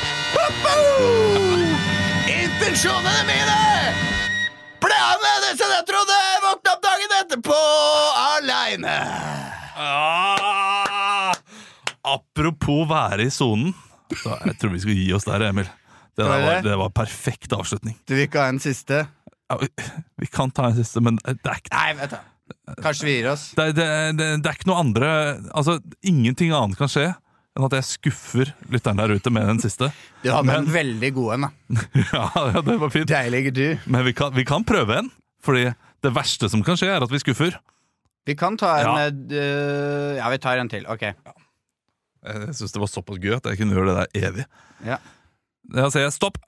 Intensjonene mine ble annerledes enn jeg trodde. Jeg våknet opp dagen etterpå alene. Apropos være i zonen, så jeg tror vi skal gi oss der, Emil. Det var perfekt avslutning. Du vil ikke ha en siste? Ja, vi kan ta en siste, men det er ikke... Nei, vet du. Kanskje vi gir oss. Det er ikke noe andre. Altså, ingenting annet kan skje enn at jeg skuffer lytteren der ute med den siste. Du hadde en veldig god en da. Ja, det var fint. Deilig du. Men vi kan prøve en. Fordi det verste som kan skje er at vi skuffer. Vi kan ta en ja, vi tar en til, ok Jeg synes det var såpass gøy at jeg kunne gjøre det der evig. Ja. Da sier jeg stopp.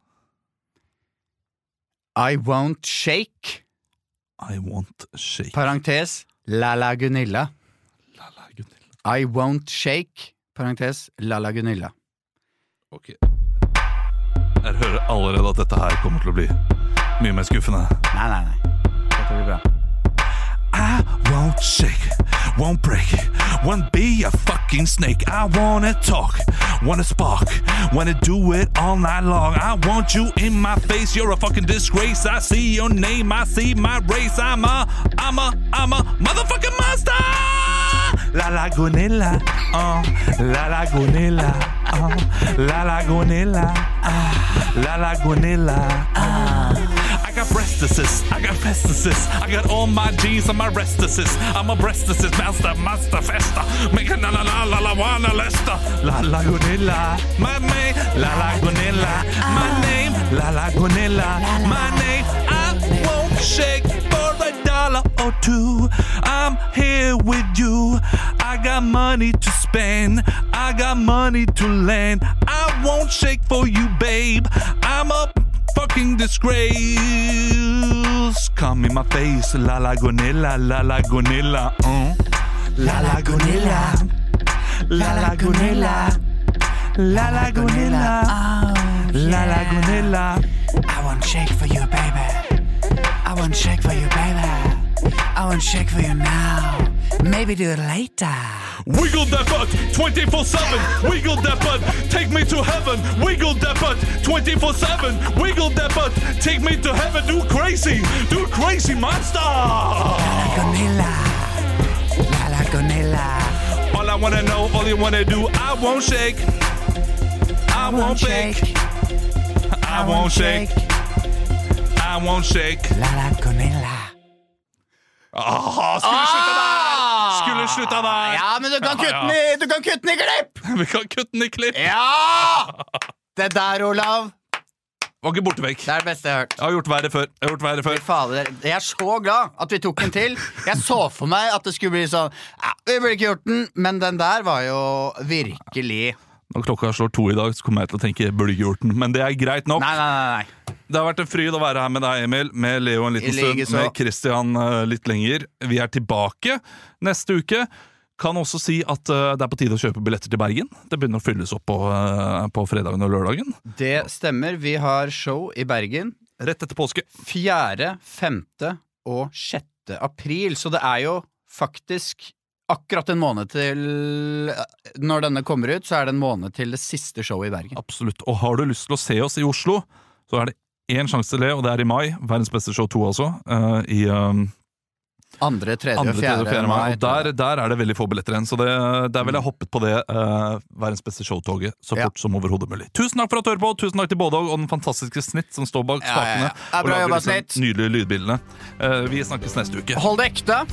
I won't shake. I won't shake. Parentes, Lala Gunilla. I won't shake. Parentes, Lala Gunilla. Ok. Jeg hører allerede at dette her kommer til å bli mye mer skuffende. Nei. Dette blir bra. I won't shake, won't break, won't be a fucking snake. I wanna talk, wanna spark, wanna do it all night long. I want you in my face, you're a fucking disgrace. I see your name, I see my race. I'm a motherfucking monster. La Lagunilla, La Lagunilla, La Lagunilla, La Lagunilla. I got breastises, I got festises, I got all my G's on my restises. I'm a breastises, master festa. Make a la wanna lesta. La Lagunilla, my name, La Lagunilla, my name, La Lagunilla, my name. I won't shake for $1 or $2. I'm here with you. I got money to spend, I got money to lend. I won't shake for you, babe. I'm a fucking disgrace. Come in my face, La Lagunilla, La Lagunilla, La Lagunilla, La Lagunilla, La Lagunilla, La Lagunilla. I won't shake for you, baby. I won't shake for you, baby. I won't shake for you now. Maybe do it later. Wiggle that butt 24/7. Wiggle that butt, take me to heaven. Wiggle that butt 24/7. Wiggle that butt, take me to heaven. Do crazy monster. La Lagunilla. All I wanna know, all you wanna do. I won't shake, I won't bake, I won't shake, I won't shake. La Lagunilla. Skulle slutta der. Ja, men du kan kutte den i klipp. Vi kan kutte den i klipp. Ja! Det der, Olav. Var ikke borte vekk. Det er det beste jeg har hørt. Jeg har gjort verre før. Fader, jeg er så glad at vi tok den til. Jeg så for meg at det skulle bli sånn vi burde ikke gjort den, men den der var jo virkelig. Når klokka slår 2 i dag, så kommer jeg til å tenke jeg burde ikke gjort den. Men det er greit nok. Nei. Det har vært en fryd å være her med deg, Emil. Med Leo en liten stund, med Christian litt lenger. Vi er tilbake neste uke. Kan også si at det er på tide å kjøpe billetter til Bergen. Det begynner å fylles opp på fredagen og lørdagen. Det stemmer, vi har show i Bergen rett etter påske 4., 5. og 6. april. Så det er jo faktisk akkurat en måned til. Når denne kommer ut, så er det en måned til det siste showet i Bergen. Absolutt, og har du lyst til å se oss i Oslo, så er det en sjanse til det, og det er i mai. Verdens beste show 2 altså, 2., 3., 4. mai. Og der det veldig få billetter igjen. Så der vil jeg hoppet på det verdens beste showtoget så fort som overhodet mulig. Tusen takk for at du hører på. Tusen takk til Bådog og den fantastiske Snitt som står bak spakene og lager disse nydelige lydbildene. Vi snakkes neste uke. Hold det ekte!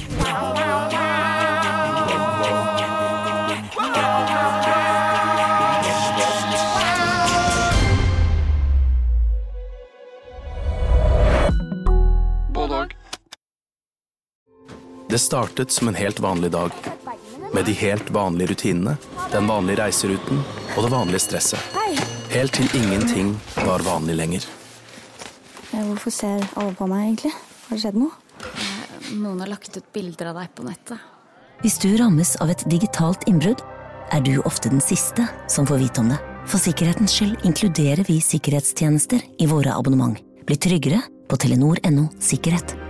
Det startet som en helt vanlig dag, med de helt vanlige rutinene, den vanlige reiseruten og det vanlige stresset. Helt til ingenting var vanlig lenger. Hvorfor ser alle på meg egentlig? Har det skjedd noe? Noen har lagt ut bilder av deg på nettet. Hvis du rammes av et digitalt innbrudd, du ofte den siste som får vite om det. For sikkerhetens skyld inkluderer vi sikkerhetstjenester i våre abonnement. Bli tryggere på Telenor.no sikkerhet.